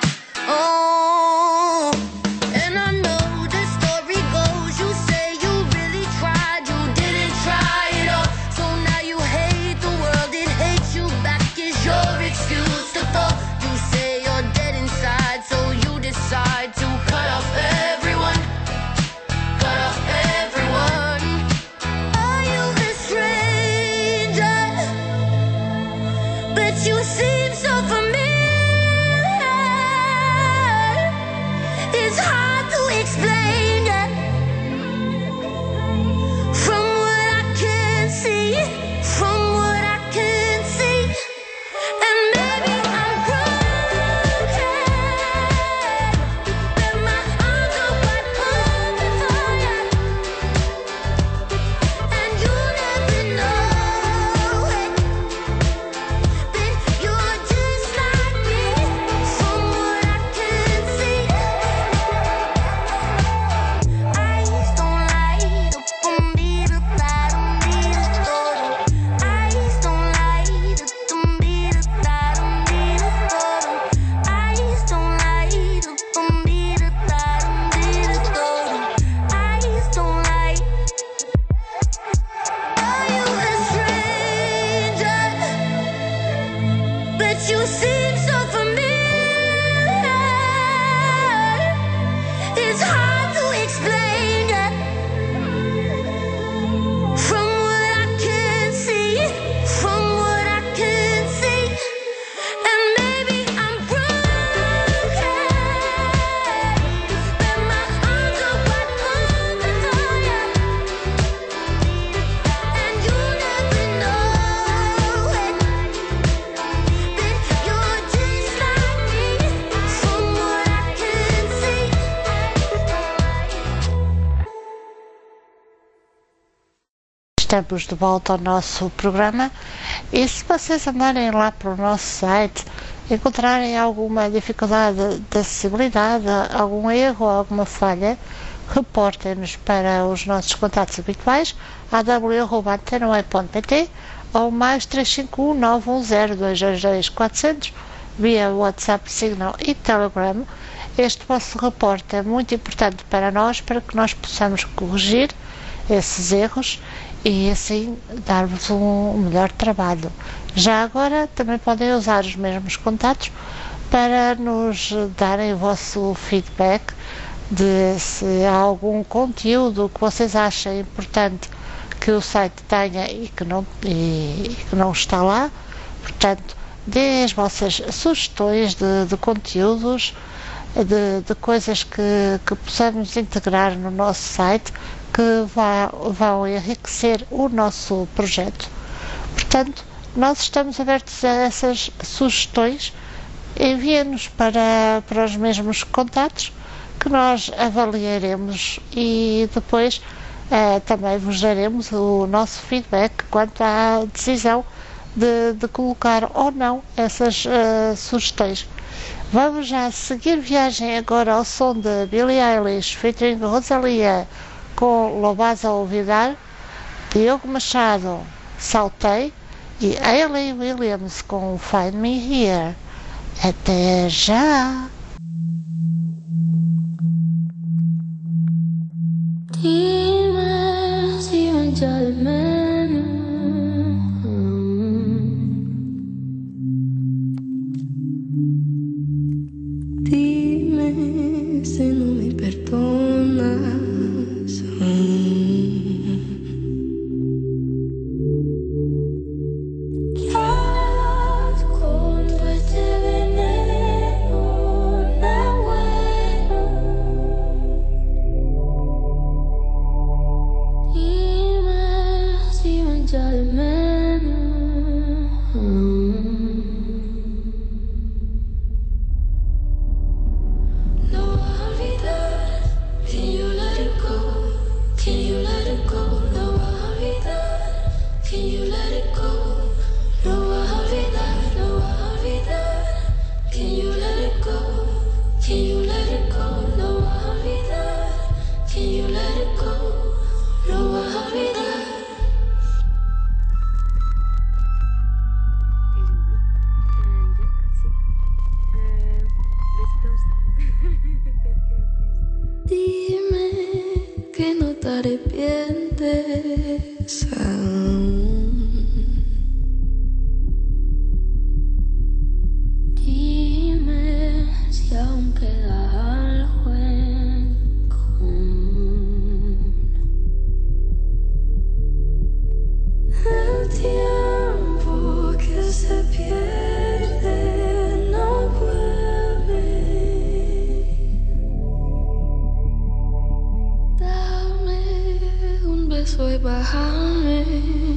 Oh, and I know the story goes. You say you really tried, you didn't try at all. So now you hate the world, it hates you back. Is your excuse to fall? You say you're dead inside, so you decide to cut off everyone. Cut off everyone. Are you a stranger? But you seem so familiar. It's hard to explain, yeah. From what I can see, from what I can see. And maybe I'm broken, but my arms are wide open for you. And you'll never know it, but you're you seem so familiar. It's hard to explain that. From what I can see, from what I can see, and maybe I'm broken, but my arms are wide open for you, and you never know it. That you're just like me, from what I can see. Estamos de volta ao nosso programa e se vocês andarem lá para o nosso site, encontrarem alguma dificuldade de acessibilidade, algum erro ou alguma falha, reportem-nos para os nossos contatos habituais, aw@antenoe.pt ou mais 351 910 222 400 via WhatsApp, Signal e Telegram. Este vosso reporte é muito importante para nós, para que nós possamos corrigir esses erros e assim dar-vos um melhor trabalho. Já agora também podem usar os mesmos contatos para nos darem o vosso feedback de se há algum conteúdo que vocês achem importante que o site tenha e que não está lá. Portanto, deem as vossas sugestões de conteúdos, de coisas que possamos integrar no nosso site, que vão enriquecer o nosso projeto. Portanto, nós estamos abertos a essas sugestões. Enviem-nos para os mesmos contatos que nós avaliaremos e depois também vos daremos o nosso feedback quanto à decisão de colocar ou não essas sugestões. Vamos já seguir viagem agora ao som de Billie Eilish featuring Rosalia com Lobasa Olvidar, Diogo Machado, Saltei e Hayley Williams com Find Me Here. Até já! Dime si un día al menos dime si no me perdonas. ¿Qué harás cuando este veneno no es bueno? Dime si un día al menos no voy a olvidar. Can you let it go? Can you let it go? No voy a olvidar. Can you let it go? No voy a olvidar. No voy a olvidar. Can you let it go? Can you let it go? No voy a olvidar. Can you let it go? No voy a olvidar. Dime que no te arrepientes aún. Dime si aún queda algo en común. El tiempo que se pierde no vuelve. Dame un beso y bájame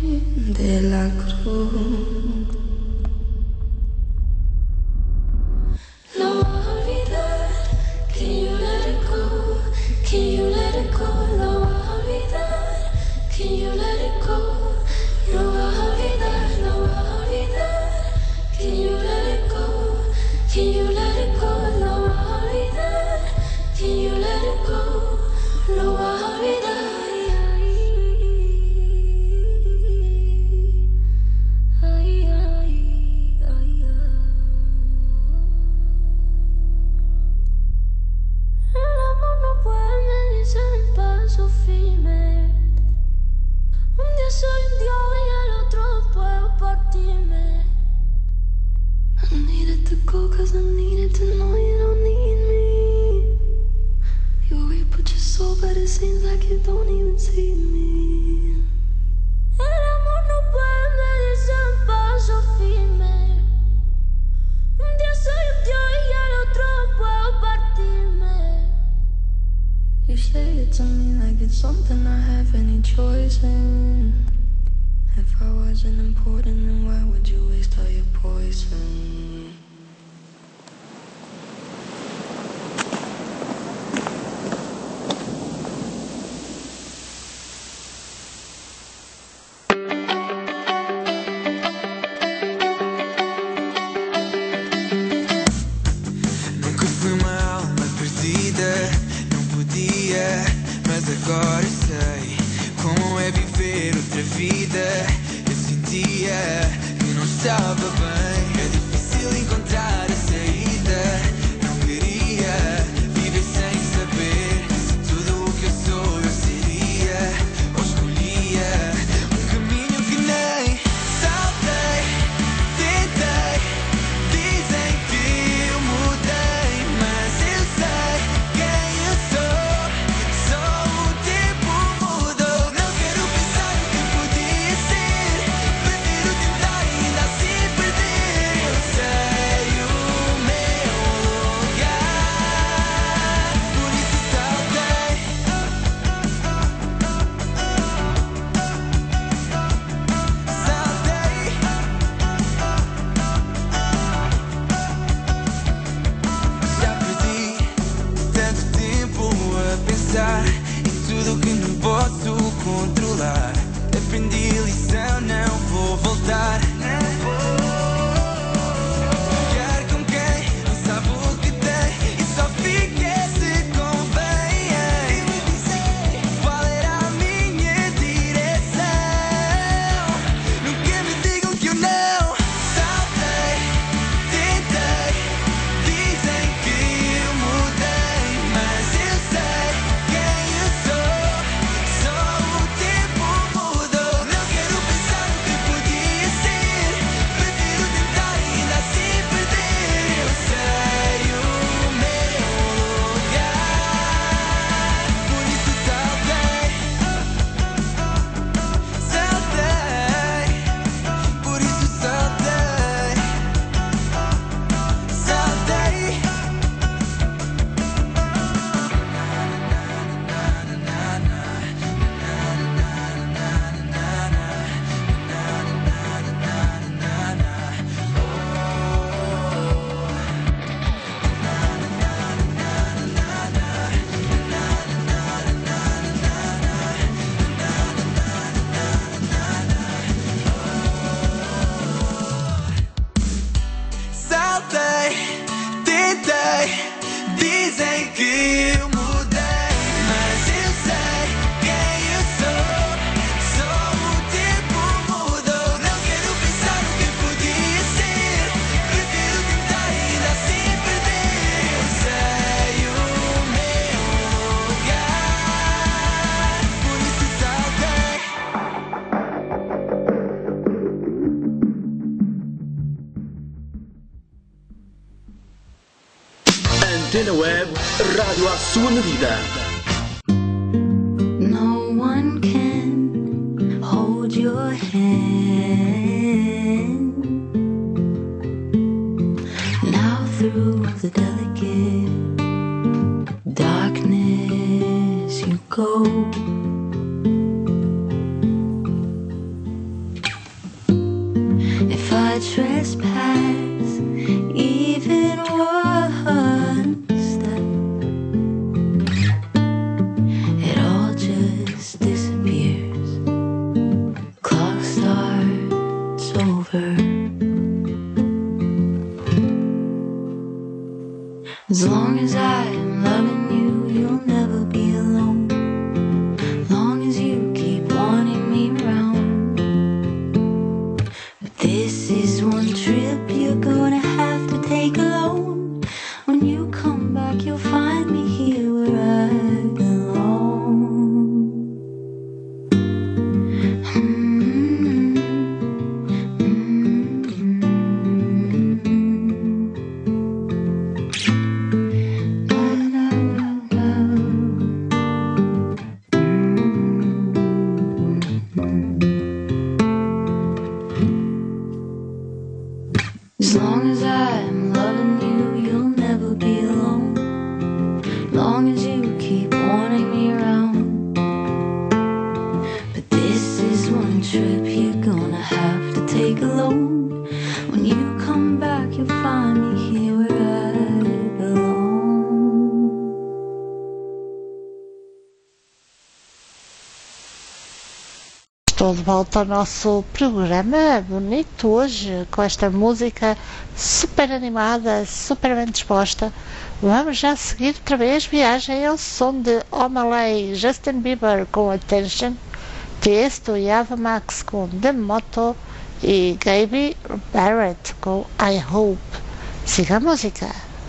to go cause I needed to know you don't need me. You reap what you sow, but it seems like you don't even see me. El amor no puede decir un paso firme. Un día soy un dios y al otro puedo partirme. You say it to me like it's something I have any choice in. If I wasn't important, then why would you waste all your poison? Nunca fui uma alma perdida, não podia, mas agora sei como é viver outra vida. Eu sentia que não estava bem. É difícil encontrar a saída. Não queria viver sem saber se tudo o que eu sou eu seria ou escolhia um caminho que nem saltei, tentei. Dizem que eu mudei, mas eu sei quem eu sou. Só o tempo mudou. Não quero pensar o que podia ser. Prefiro tentar e ainda assim perder. Eu sei o meu lugar, por isso saltei. Já perdi tanto tempo a pensar em tudo que não posso controlar. Aprendi a lição, não vou voltar. Ficar com quem não sabe o que tem e só fica se convém. E me dizer qual era a minha direção. Nunca me digam que eu não saltei, tentei. Dizem que eu mudei, mas eu sei quem eu sou. Só o tempo mudou. Não quero pensar o que podia ser. Prefiro tentar e ainda assim perder. Eu sei o meu lugar, por isso saltei. Saltei, por isso saltei. Saltei. Saltei, tentei. Dizem que eu mudei, mas eu sei quem eu sou. Só o tempo mudou. Não quero pensar o que podia ser. Prefiro tentar e ainda assim perder. Eu sei o meu lugar, por isso saltei. Antena Web, rádio à sua medida. No one can hold your hand. Now through the delicate darkness you go. If I trespass even one step, it all just disappears. Clock starts over. As long as I am loving you, you'll never be alone. Long as you keep wanting me around. But this is one trip you're gonna have to take alone. When you come back, you'll find me here where I belong. As long as I'm loving you, you'll never be alone. Long as you keep wanting me around. But this is one trip you're gonna have to take alone. When you come back, you'll find me here where I belong. Estou de volta ao nosso programa bonito hoje, com esta música super animada, super bem disposta. Vamos já seguir outra vez viagem ao som de Omalay, Justin Bieber com Attention, Tiesto e Ava Max com The Motto e Gaby Barrett com I Hope. Siga a música.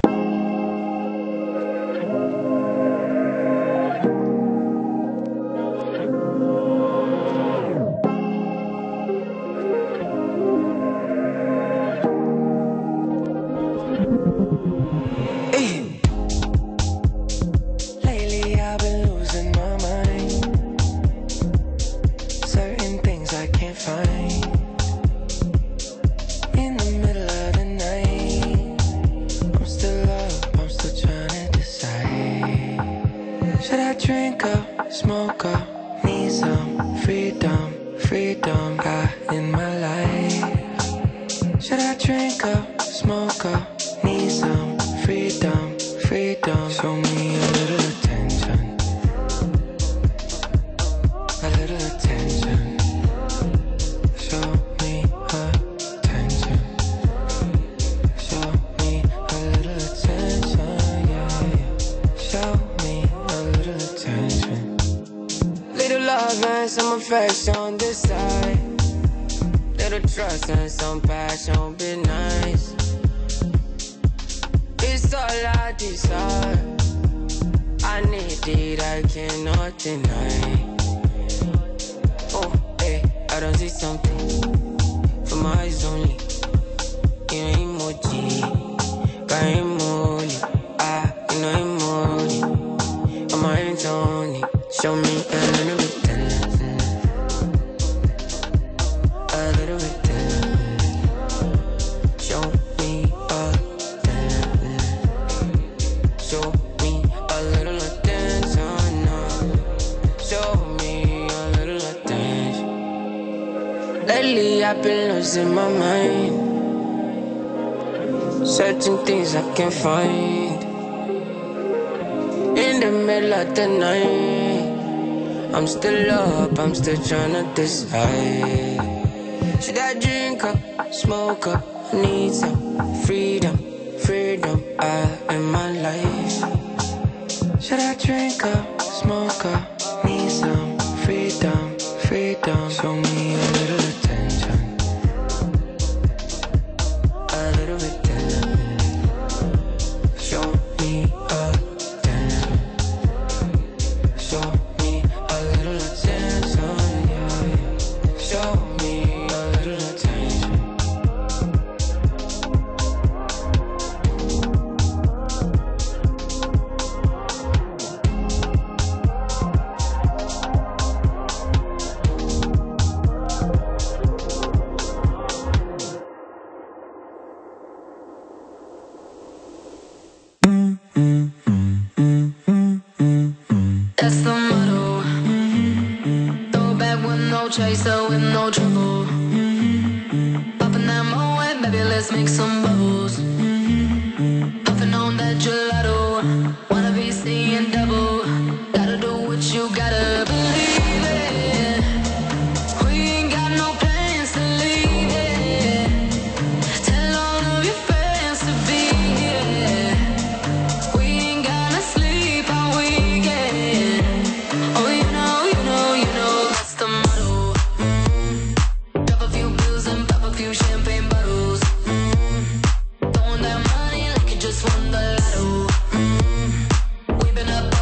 On this side, little trust and some passion, be nice. It's all I desire. I need it, I cannot deny. Oh, hey, I don't see something for my eyes only. You know emoji, got emoji. Ah, you know emoji. On my hands only, show me a little bit. I've been losing my mind. Certain things I can't find. In the middle of the night, I'm still up, I'm still trying to decide. Should I drink up, smoke up? I need some freedom, freedom in my life. Should I drink up, smoke up? Need some freedom, freedom. Show me a little attention. Chaser with no trouble. Popping that Moet, baby, let's make some bubbles. Puffing on that gelato, wanna be seeing double. Gotta do what you gotta believe it. We ain't got no plans to leave it. Tell all of your friends to be here. We ain't gonna sleep all weekend. Oh, you know, that's the motto. Champagne bottles, throwing that money like you just won the lotto. We've been up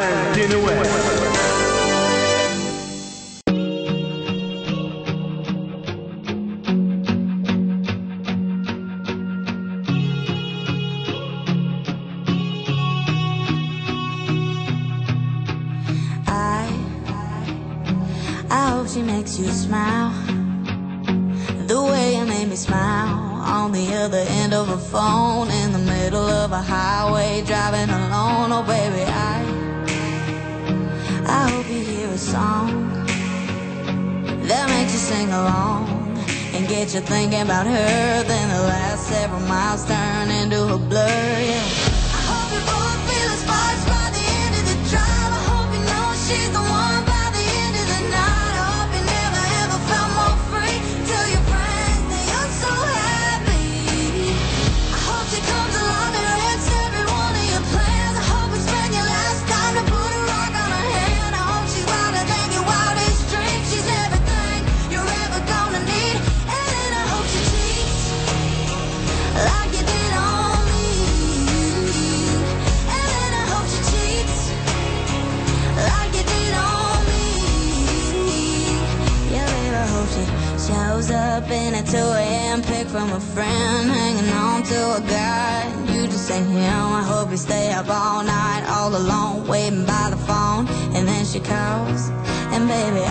Antinoué. I hope she makes you smile the way you made me smile on the other end of a phone in the middle of a highway driving alone. Oh baby, I hope you hear a song that makes you sing along and get you thinking about her. Then the last several miles turn into a blur, yeah. I hope you both feel the sparks by the end of the drive. I hope you know she's the one by the end of the night. I hope you never ever felt more free till your friends think you're so happy. I hope she comes along and wrecks every one of your plans. I hope you spend your last time to put a rock on her hand. I hope she's wilder than your wildest dreams. She's everything you're ever gonna need. And then I hope she cheats like you did on me. And then I hope she cheats like you did on me. Yeah, baby, I hope she shows up in a 2 a.m. pic from a friend, hanging on to a guy. You just ain't him. I hope you stay up all night, all alone, waiting by the phone. And then she calls, and baby,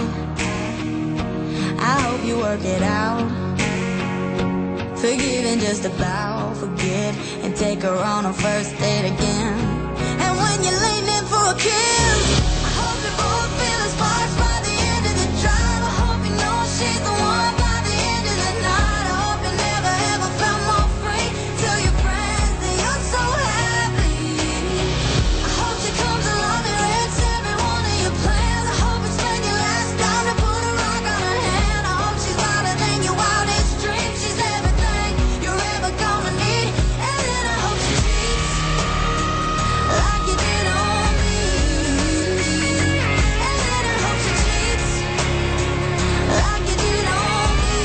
I hope you work it out. Forgive and just about forget, and take her on a first date again. And when you lean in for a kiss, I hope you both feel the sparks by the end of the drive. I hope you know she's the one by the end of the night. I hope you never ever felt more free till your friends think you're so happy. I hope she comes along and wrecks every one of your plans. I hope you spend your last time to put a rock on her hand. I hope she's wilder than your wildest dreams. She's everything you're ever gonna need. And then I hope she cheats like you did on me. And then I hope she cheats like you did on me.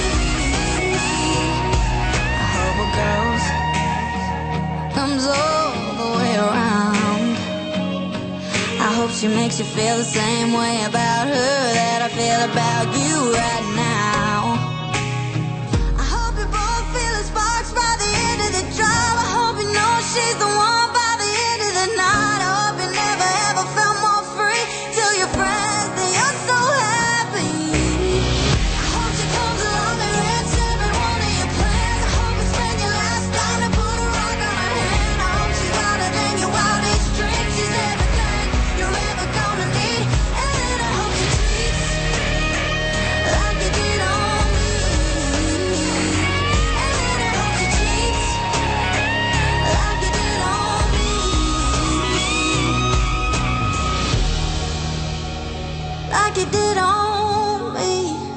I hope a girl's comes all the way around. I hope she makes you feel the same way about her that I feel about you right now. I hope you both feel the sparks by the end of the drive. I hope you know she's the one by the end of the night. I hope you never ever felt more free till your friends think you're so happy. I hope she comes along and wrecks every one of your plans. I hope you spend your last time to put a rock on her hand. I hope she's wilder than your wildest dreams. She's everything you're ever gonna need. And then I hope she cheats like you did on me. And then I hope she cheats like you did on me. Like you did on me.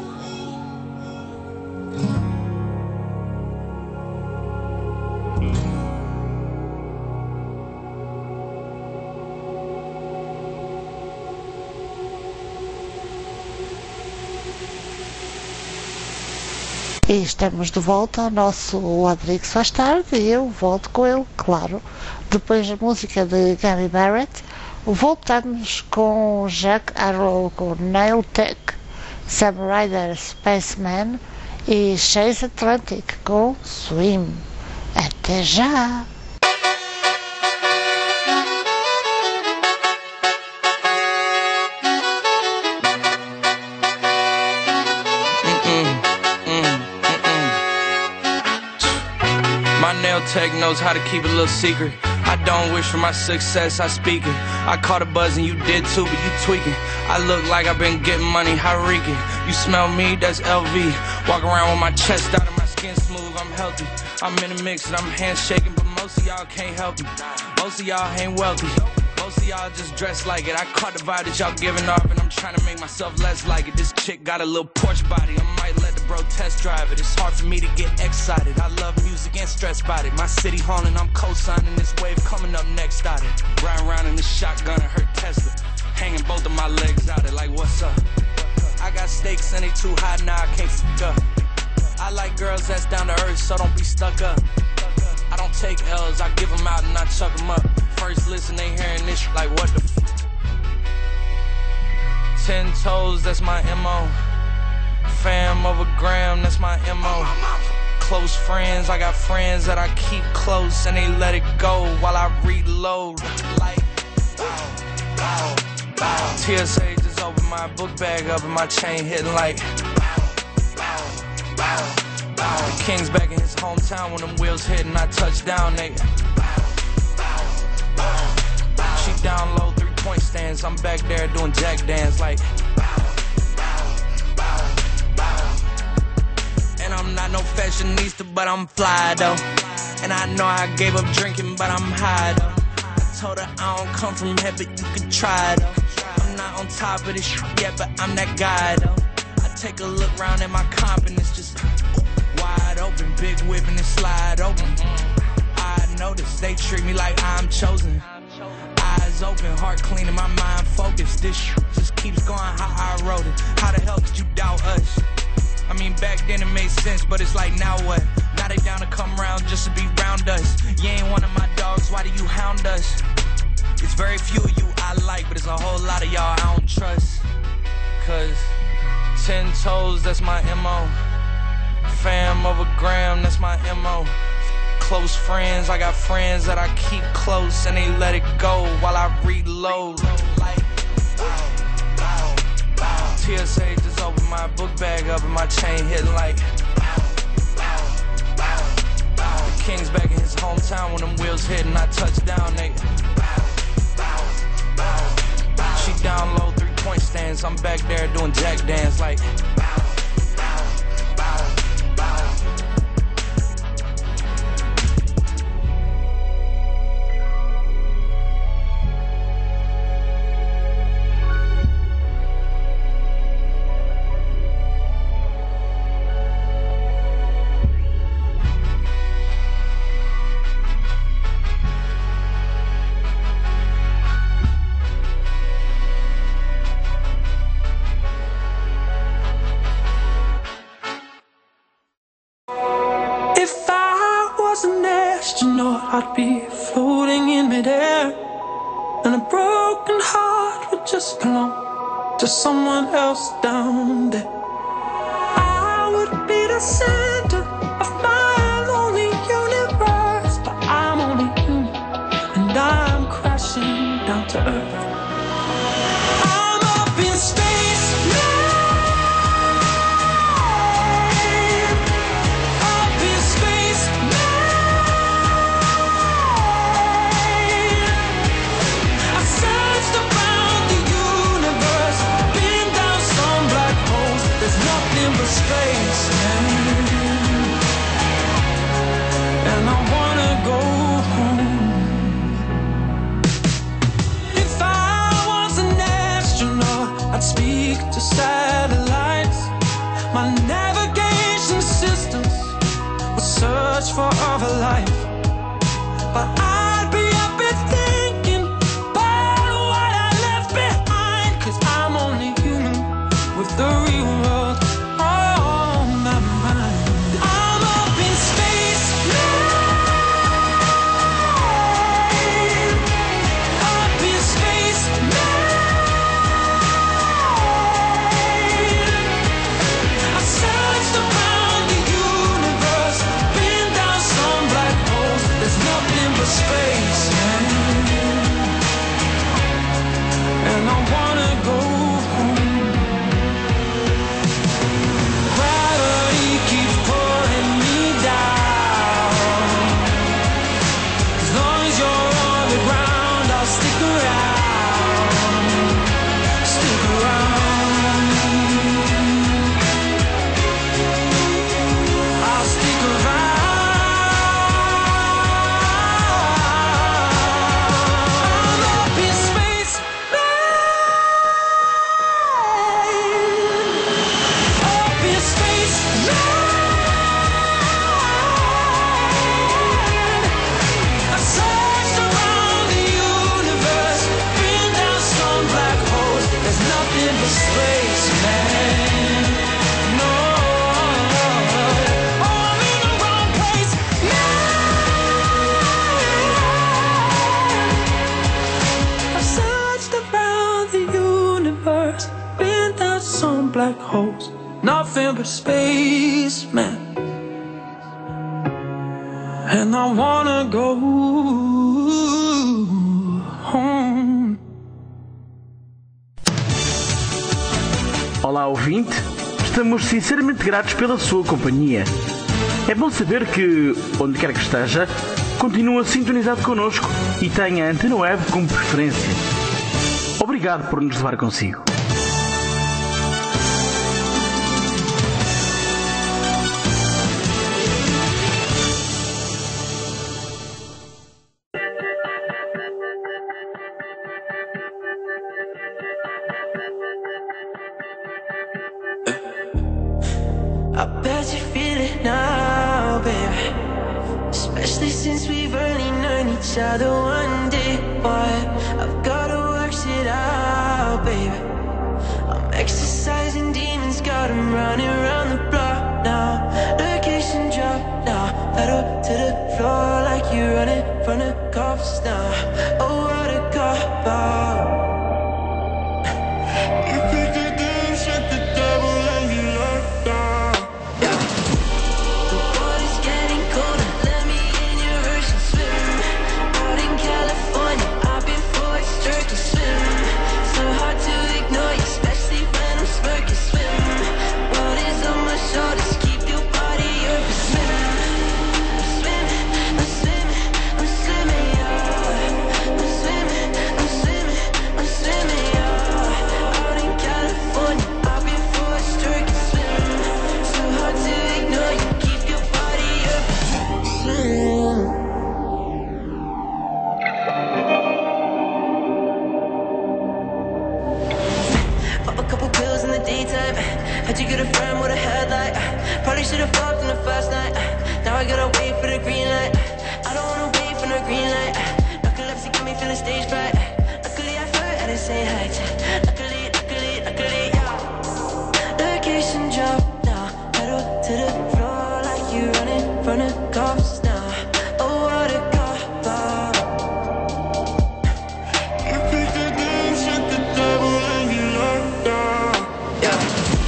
E estamos de volta ao nosso Rodrigo Faz Tarde e eu volto com ele, claro. Depois da música de Gary Barrett, voltamos com Jack Arrow, com Nail Tech, Sam Ryder, Spaceman e Chase Atlantic com Swim. Até já! My nail tech knows how to keep a little secret. I don't wish for my success, I speak it. I caught a buzz and you did too, but you tweaking. I look like I've been getting money, how reeking. You smell me, that's LV. Walk around with my chest out and my skin smooth, I'm healthy. I'm in the mix and I'm handshaking, but most of y'all can't help me. Most of y'all ain't wealthy. Most of y'all just dress like it. I caught the vibe that y'all giving off and I'm trying to make myself less like it. This chick got a little Porsche body, I might let the bro test drive it. It's hard for me to get excited. I love music and stress about it. My city haunting, I'm co-signing this wave coming up next out it. Riding around in the shotgun and her Tesla, hanging both of my legs out it like what's up. I got stakes and they too high now, I can't fuck up. I like girls that's down to earth, so don't be stuck up. I don't take L's, I give them out and I chuck them up. First listen, they hearing this like what the f. 10 toes, that's my MO. Fam over gram, that's my MO. Close friends, I got friends that I keep close and they let it go while I reload. Like, bow, bow, bow. TSA just opened my book bag up and my chain hitting like, bow, bow, bow, bow. The King's back in his hometown when them wheels hit and I touch down, they bow, bow, bow, bow. She down low, 3-point stands, I'm back there doing jack dance like, I'm not no fashionista, but I'm fly though. And I know I gave up drinking, but I'm high though. I told her I don't come from heaven, you can try though. I'm not on top of this shit yet, but I'm that guy though. I take a look round at my confidence, just wide open, big whip and it slide open. I notice they treat me like I'm chosen. Eyes open, heart clean and my mind focused. This shit just keeps going how I wrote it. How the hell could you doubt us? I mean, back then it made sense, but it's like, now what? Now they down to come round just to be round us. You ain't one of my dogs, why do you hound us? It's very few of you I like, but it's a whole lot of y'all I don't trust. Cause 10 toes, that's my MO. Fam over gram, that's my MO. Close friends, I got friends that I keep close and they let it go while I reload. Like, TSA just opened my book bag up and my chain hitting like, the King's back in his hometown when them wheels hit and I touch down, they she down low, 3-point stands, I'm back there doing jack dance like, I'd be floating in midair, and a broken heart would just belong to someone else down there. I would be the center of my lonely universe, but I'm only human, and I'm crashing down to earth. I'm up in space now. Space, and I wanna go home. If I was an astronaut, I'd speak to satellites. My navigation systems would search for other life, but I'd be up and thinking about what I left behind, 'cause I'm only human with the real world. Space. nothing but spaceman, and I wanna go home. Olá, ouvinte. Estamos sinceramente gratos pela sua companhia. É bom saber que, onde quer que esteja, continua sintonizado connosco e tenha a Antena Web como preferência. Obrigado por nos levar consigo. I bet you feel it now, baby. Especially since we've only known each other one day. But I've gotta work shit out, baby. I'm exercising demons, got them running around the block now. Location drop now, pedal to the floor like you're running from the cops now. Oh, what a cop out. You pick the games with the devil and you locked down. How'd you get a friend with a headlight? Probably should've fucked on the first night. Now I gotta wait for the green light. I don't wanna wait for no green light. Narcolepsy got me feeling stage fright. Luckily I flirt at the same height. Luckily, yeah. Location drop now, pedal to the floor like you running from the cops now. Oh, what a cop out. You pick the games with the devil and you locked down. Yeah.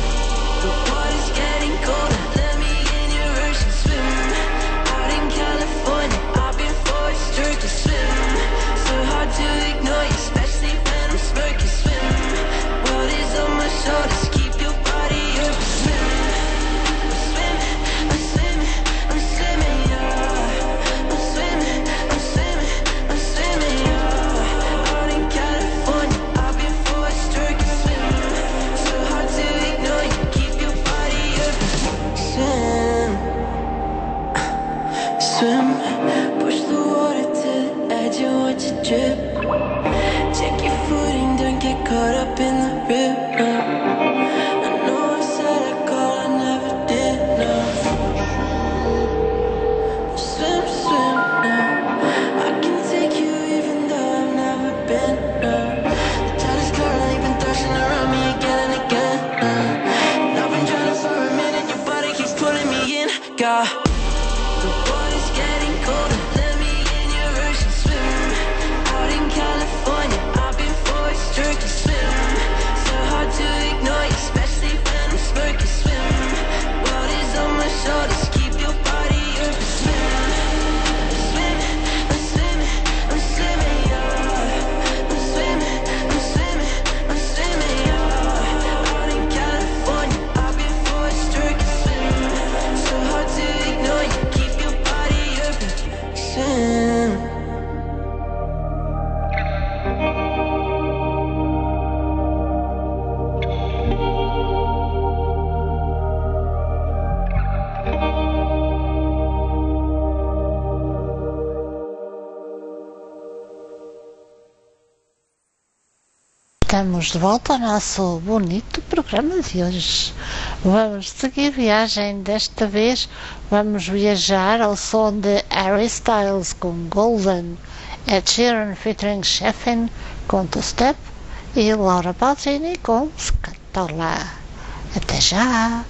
Estamos de volta ao nosso bonito programa de hoje. Vamos seguir viagem. Desta vez vamos viajar ao som de Harry Styles com Golden, Ed Sheeran featuring Sheffin com Two Step e Laura Pausini com Scatola. Até já!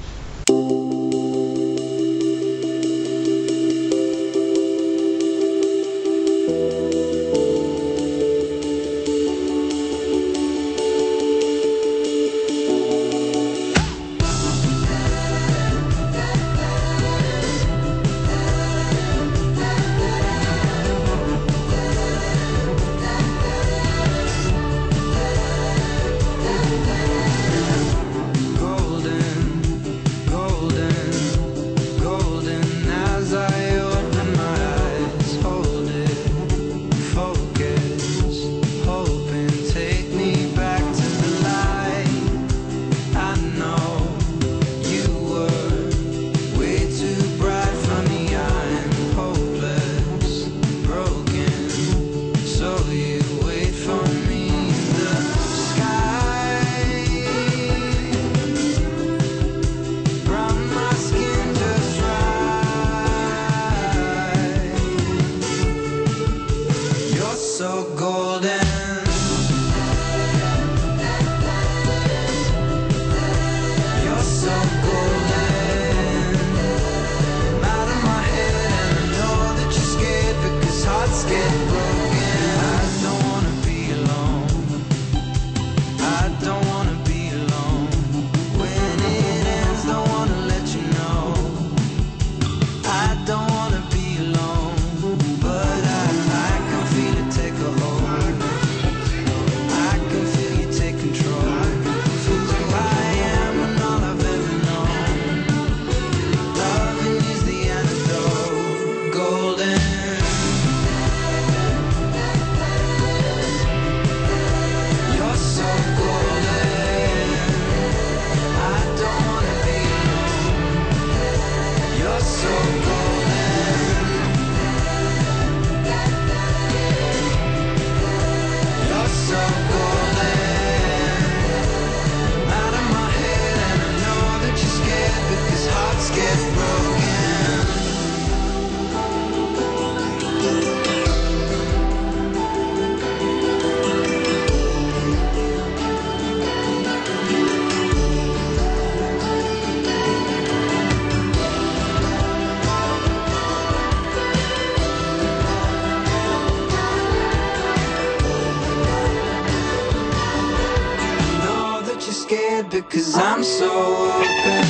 it because I'm so open.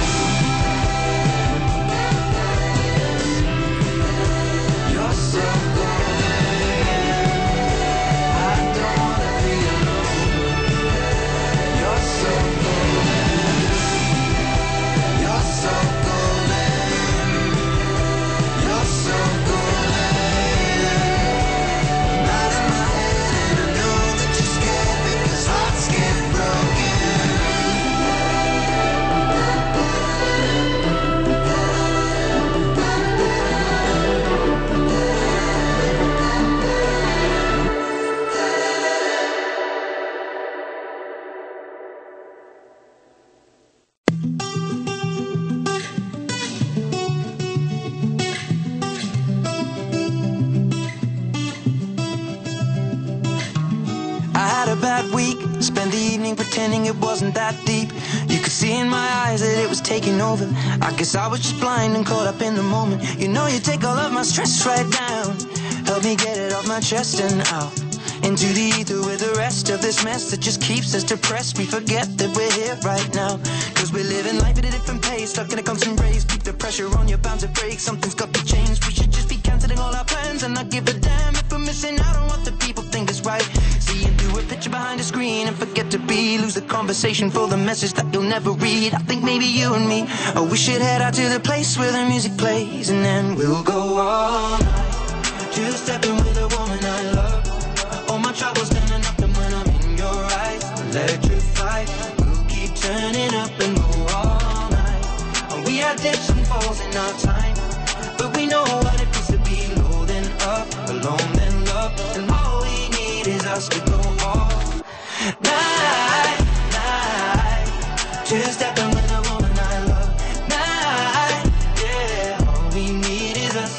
You're so golden. I don't wanna be alone. You're so golden. You're so golden. You're so golden. Out of my head and I know that you're scared because hearts get broken. I had a bad week, spent the evening pretending it wasn't that deep. You could see in my eyes that it was taking over. I guess I was just blind and caught up in the moment. You know you take all of my stress right down. Help me get it off my chest and out into the ether with the rest of this mess that just keeps us depressed. We forget that we're here right now, cause we're living life at a different pace, stuck in a constant race. Keep the pressure on, you're bound to break. Something's got to change. We should just be cancelling all our plans and not give a damn if we're missing out on what the people think is right. Seeing through a picture behind a screen and forget to be, lose the conversation for the message that you'll never read. I think maybe you and me, oh, we should head out to the place where the music plays, and then we'll go all night, just stepping with a woman I love. All my troubles standing up, and when I'm in your eyes, electrified. We'll keep turning up and go all night. We had dips and falls in our time, but we know what it feels to be low then up, alone then love, and all we need is us to go all night, night. Just stepping with a woman I love. Night, yeah. All we need is us.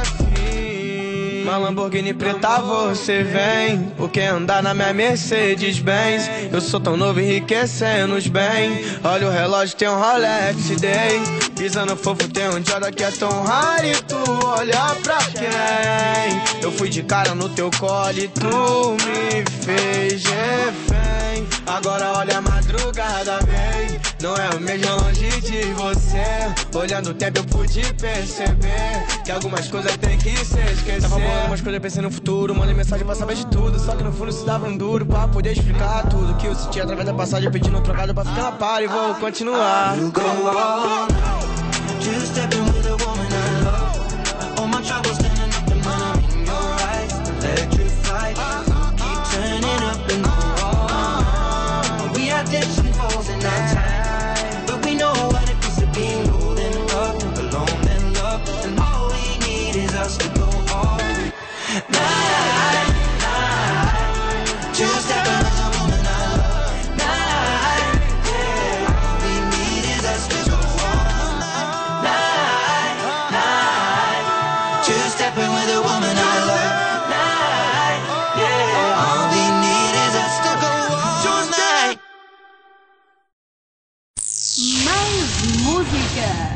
Uma Lamborghini preta você vem, porque andar na minha Mercedes-Benz. Eu sou tão novo enriquecendo os bem. Olha o relógio, tem um Rolex Day. Pisando fofo, tem um Jordan que é tão raro. E tu olha pra quem? Eu fui de cara no teu colo e tu me fez refém. Agora olha a madrugada, vem. Não é o mesmo longe de você. Olhando o tempo eu pude perceber que algumas coisas tem que se esquecer. Tava bolando umas coisas pensando no futuro, mandei mensagem pra saber de tudo. Só que no fundo se dava um duro pra poder explicar tudo que eu senti através da passagem, pedindo um trocado pra ficar na par e vou continuar. We'll go all night, just stepping with a woman I love. All my troubles standing up and when I'm in your eyes, electrified. We'll keep turning up and go all night. We had dips and falls in our time, but we know what it feels to be low then up, alone then love, and all we need is us to go all night, night. Just stepping with a woman I love. Night, yeah. All we need is us to go all night, night. Just stepping with a woman I love. Night, yeah. All we need is us to go all night. Mais música.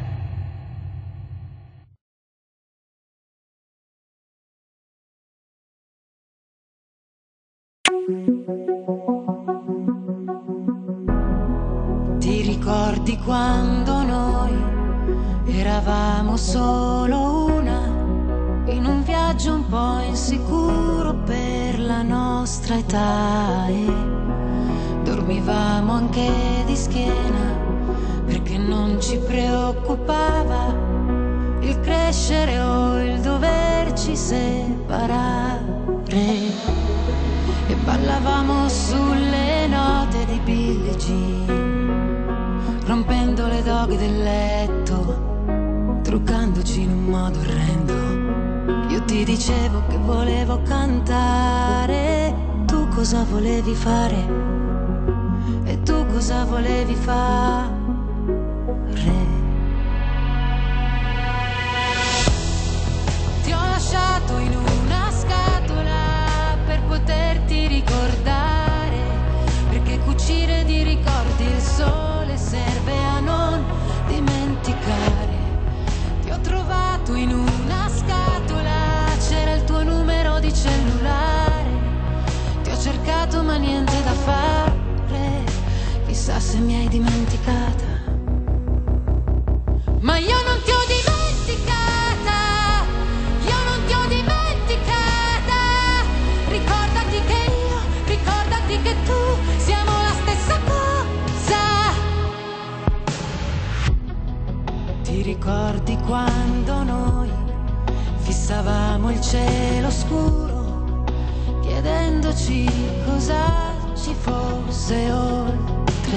Ti ricordi quando noi eravamo solo una, in un viaggio un po' insicuro per la nostra età, e dormivamo anche di schiena perché non ci preoccupava il crescere o il doverci separare, e ballavamo sulle note di Billie Jean, rompendo le doghe del letto, truccandoci in un modo orrendo. Io ti dicevo che volevo cantare, tu cosa volevi fare? E tu cosa volevi fare? Ti ho lasciato in una scatola per poterti ricordare, perché cucire di ricordi il sole serve a non dimenticare. Ti ho trovato in una scatola, c'era il tuo numero di cellulare. Ti ho cercato ma niente da fare, chissà che tu siamo la stessa cosa. Ti ricordi quando noi fissavamo il cielo scuro, chiedendoci cosa ci fosse oltre?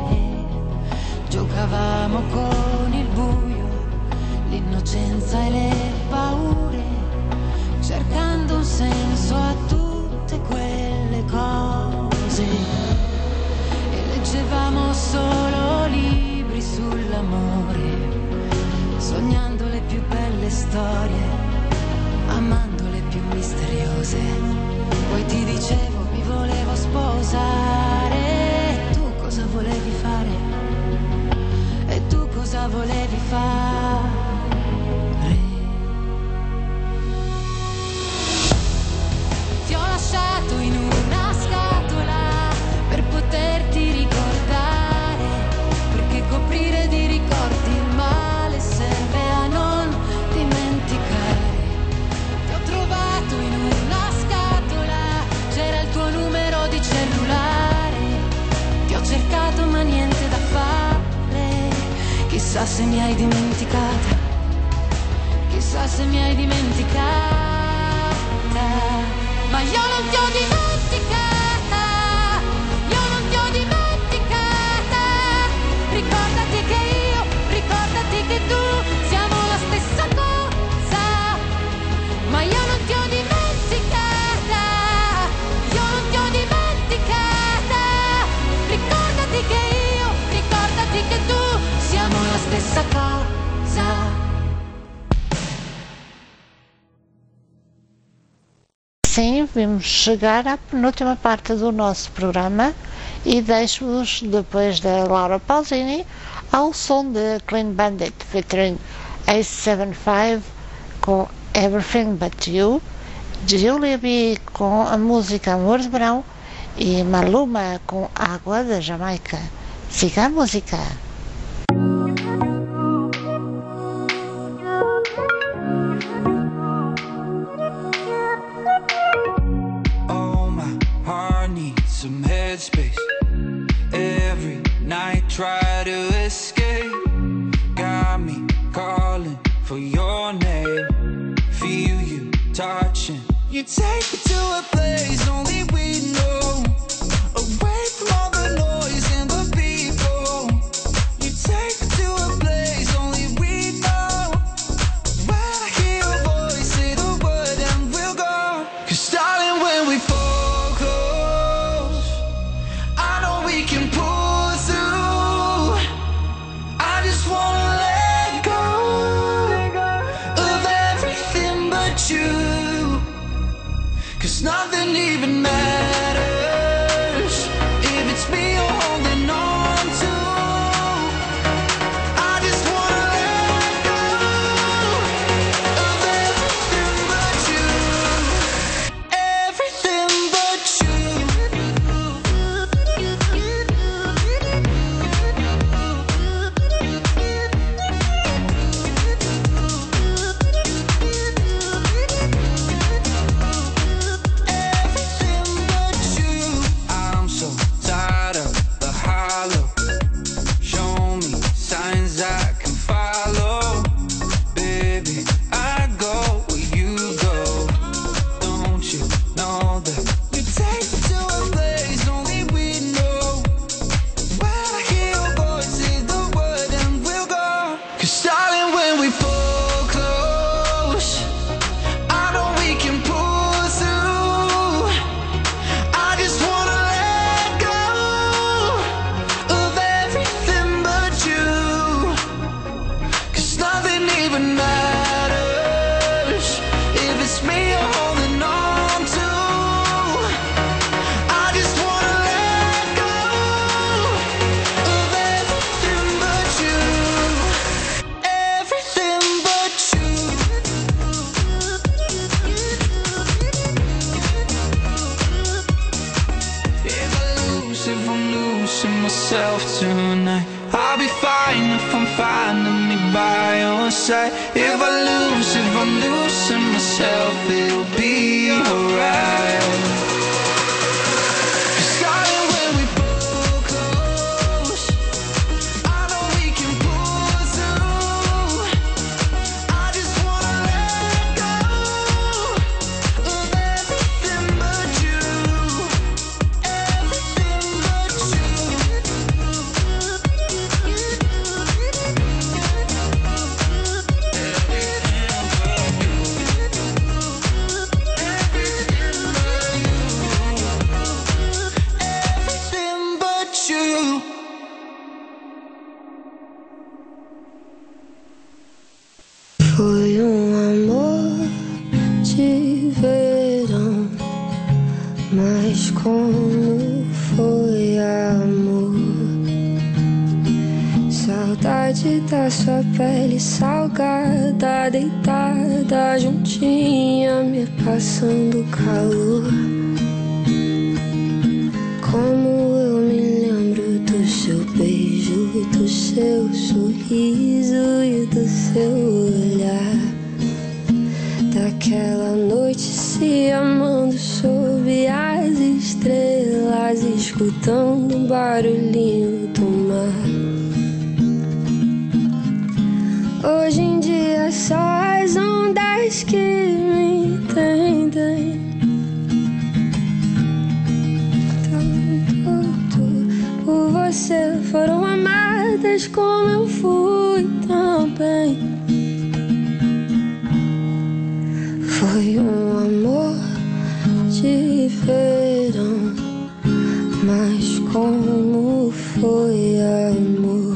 Giocavamo con il buio, l'innocenza e le paure, cercando un senso a tutte quelle cose. E leggevamo solo libri sull'amore, sognando le più belle storie, amando le più misteriose. Poi ti dicevo mi volevo sposare, e tu cosa volevi fare? E tu cosa volevi fare? Ti ho lasciato in una scatola per poterti ricordare, perché coprire di ricordi il male serve a non dimenticare. Ti ho trovato in una scatola, c'era il tuo numero di cellulare, ti ho cercato ma niente da fare, chissà se mi hai dimenticata, chissà se mi hai dimenticata. Ma io non ti ho dimenticata, io non ti ho dimenticata. Ricordati che io, ricordati che tu siamo la stessa cosa. Ma io non ti ho dimenticata, io non ti ho dimenticata. Ricordati che io, ricordati che tu siamo la stessa cosa. Sim, vimos chegar à penúltima parte do nosso programa e deixo-vos, depois da Laura Pausini, ao som de Clean Bandit featuring Ace 75 com Everything But You, Julia B com a música Amor de Verão e Maluma com Água da Jamaica. Siga a música. Some headspace. Every night try to escape. Got me calling for your name. Feel you touching. You take me to a place only we know. Away from all the noise and the people. You take me to a place only we know. When I hear your voice, say the word and we'll go. 'Cause darling, when we fall we can pull through. I just wanna let go of everything but you. 'Cause nothing even matters if it's me you're holding on to. I just wanna let go of everything but you. Everything but you. Tonight I'll be fine if I'm finding me by your side. If I'm losing myself, it'll be alright. 'Cause Mas como foi amor? Saudade da sua pele salgada, deitada juntinha, me passando calor. Como eu me lembro do seu beijo, do seu sorriso e do seu olhar. Daquela noite se amando sob as estrelas, escutando o barulhinho do mar. Hoje em dia só as ondas que me entendem. Tanto por você foram amadas como eu fui também. Foi um amor de verão, mas como foi amor?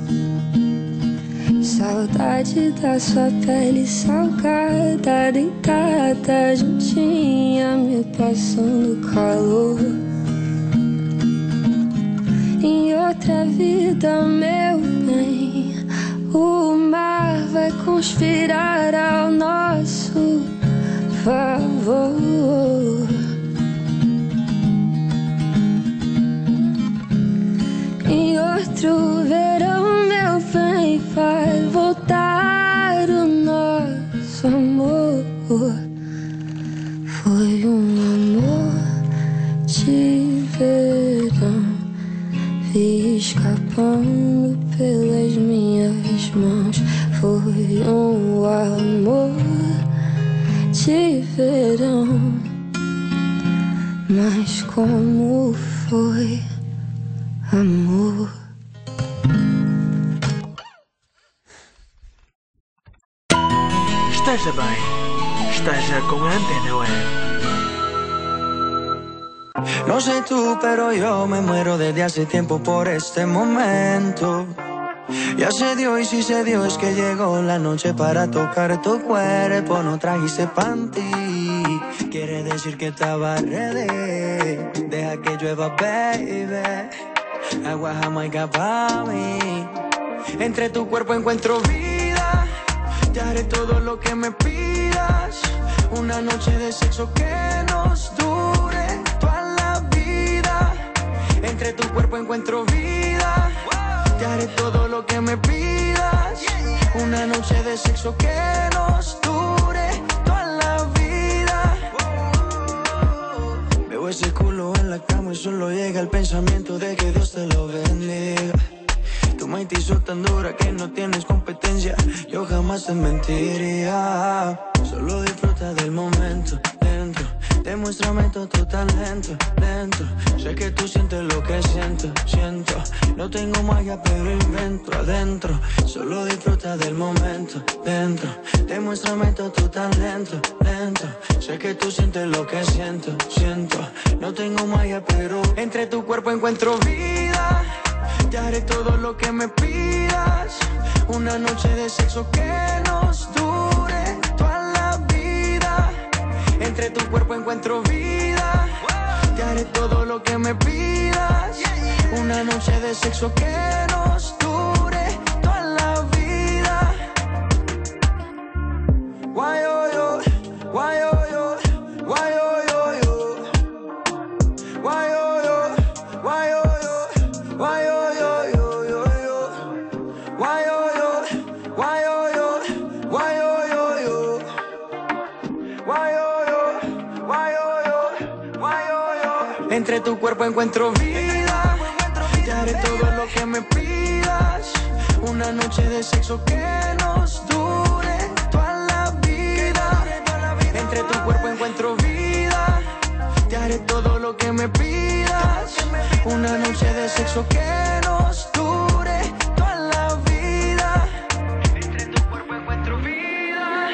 Saudade da sua pele salgada, deitada juntinha, me passando calor. Em outra vida, meu bem, o mar vai conspirar ao nosso favor. Em outro verão, meu bem, vai voltar o nosso amor. Foi um amor de verão, vi escapando pelas minhas mãos. Foi um amor de verão, mas como foi amor? Esteja bem, esteja com a Antena Web. No sé tú, pero yo me muero desde hace tiempo por este momento. Ya se dio y si se dio es que llegó la noche para tocar tu cuerpo. No trajiste panty, quiere decir que estaba ready. Deja que llueva, baby, agua jamaica pa' mí. Entre tu cuerpo encuentro vida, te haré todo lo que me pidas. Una noche de sexo que nos dure toda la vida. Entre tu cuerpo encuentro vida, te haré todo lo que me pidas. Una noche de sexo que nos dure toda la vida. Veo ese culo en la cama y solo llega el pensamiento de que Dios te lo bendiga. Tu mente hizo tan dura que no tienes competencia. Yo jamás te mentiría. Solo disfruta del momento dentro. Demuéstrame todo tu talento dentro. Sé que tú sientes lo que siento, siento. No tengo magia pero invento adentro. Solo disfruta del momento dentro. Demuéstrame todo tu talento dentro. Sé que tú sientes lo que siento, siento. No tengo magia pero entre tu cuerpo encuentro vida. Te haré todo lo que me pidas. Una noche de sexo que nos dure toda la vida. Entre tu cuerpo encuentro vida. Te haré todo lo que me pidas. Una noche de sexo que nos dure toda la vida. Why oh yo, why oh yo, why oh yo yo. Why oh yo, why oh yo, why oh yo yo yo yo. Why oh yo, why oh yo, why oh yo yo. Why oh yo, why oh yo, why oh yo. Entre tu cuerpo encuentro vida. Te haré todo lo que me pidas. Una noche de sexo que nos dure toda la vida. Entre tu cuerpo encuentro vida. Te haré todo lo que me pidas. Una noche de sexo que nos dure toda la vida. Entre tu cuerpo encuentro vida.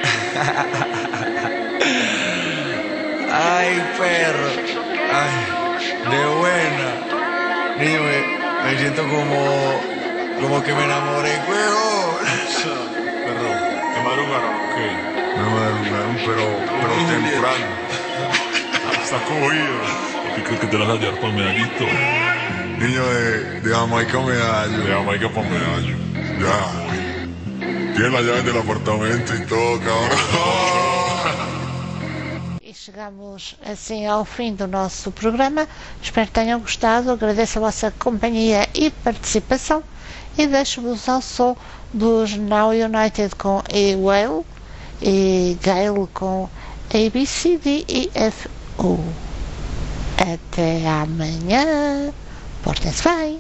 Ay, perro. Ay, de buena. Niño, me siento como que me enamoré, huevón. Perro, ¿te madrugaron o qué? Me madrugaron, pero temprano. Hasta estás cogido. ¿Tú crees que te las vas a llevar para Medallito? Niño de Jamaica Medallo. De Jamaica para Medallo. Ya. Tienes las llaves del apartamento e todo, cabrão. E chegamos assim ao fim do nosso programa. Espero que tenham gostado. Agradeço a vossa companhia e participação. E deixo-vos ao som dos Now United com A-Whale e Gale com A-B-C-D-E-F-O. Até amanhã. Portem-se bem.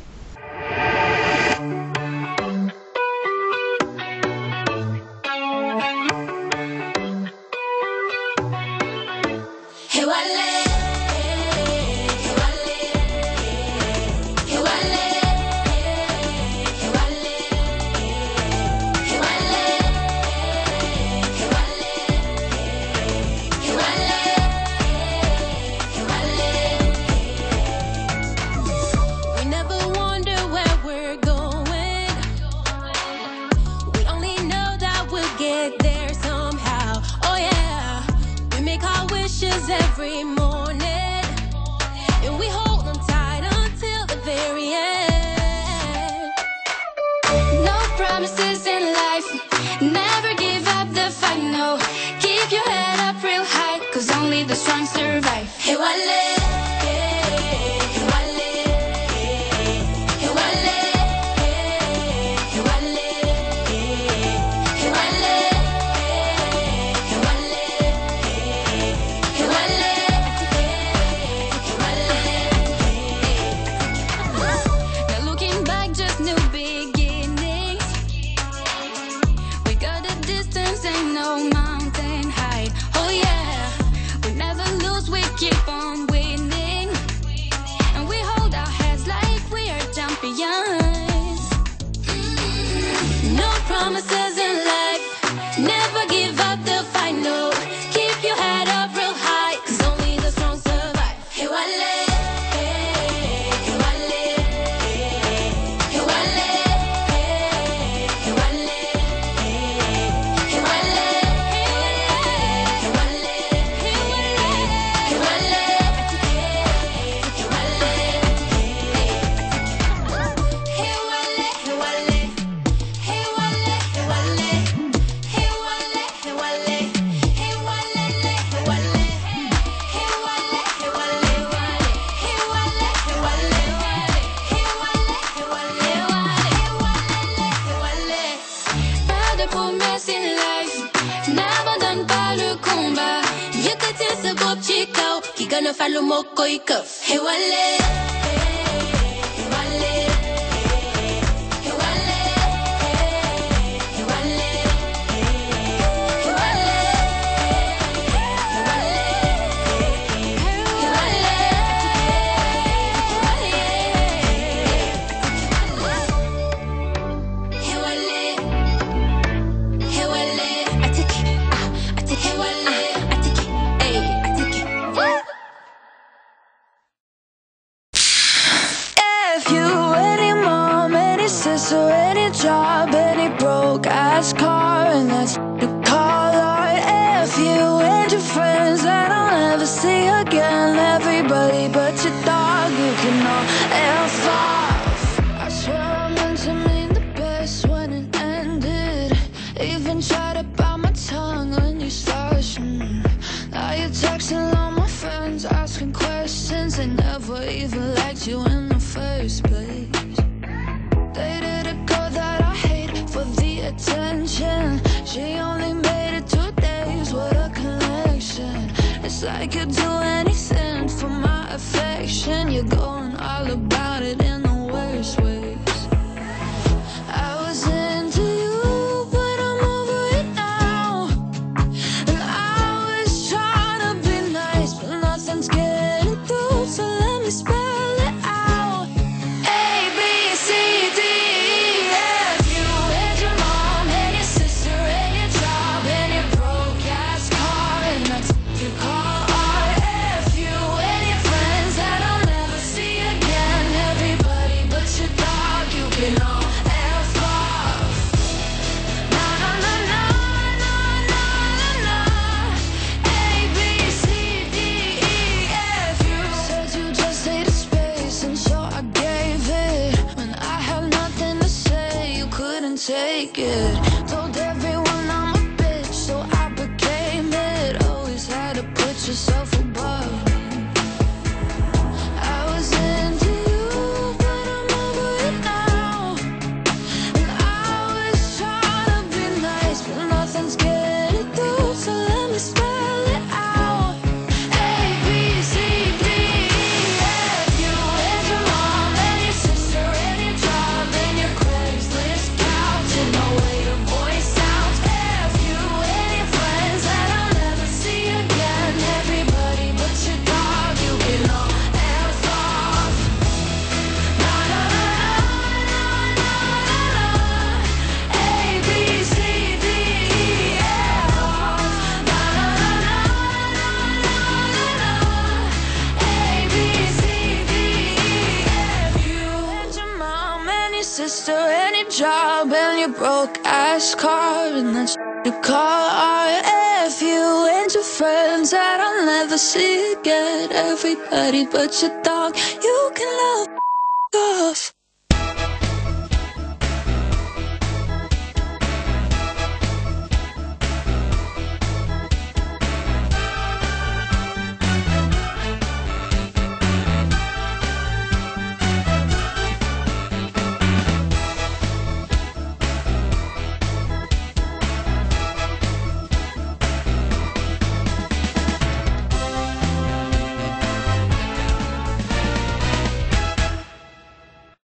Every morning, and we hold them tight until the very end. No promises in life, never give up the fight, no. Keep your head up real high, cause only the strong survive. Hey, wale. Keep on winning, and we hold our heads like we are champions. No promises in life, never give up the fight, no. Keep your head up real high, cause only the strong survive. Hey, wale. Qui gonna faire le mot koi cuff. Hey, wale. So any job, any broke ass car, and that's you call art. If you and your friends that I'll never see again, everybody but your dog, you can all F off. I swear I meant to mean the best when it ended. Even tried to bite my tongue when you started. Now you're texting all my friends, asking questions. They never even liked you in the first place. Dated a girl that I hate for the attention. She only made it 2 days, what a connection. It's like you'd do anything for my affection. You're going all about it in the worst ways. I was into you, but I'm over it now. And I was trying to be nice, but nothing's getting through, so let me spell it out. A-B-C-D. You and your friends that I'll never see again. Everybody but your dog. sister and your job and your broke ass car, and that's you call RF. You and your friends that I'll never see again. Everybody but your dog, you can love off.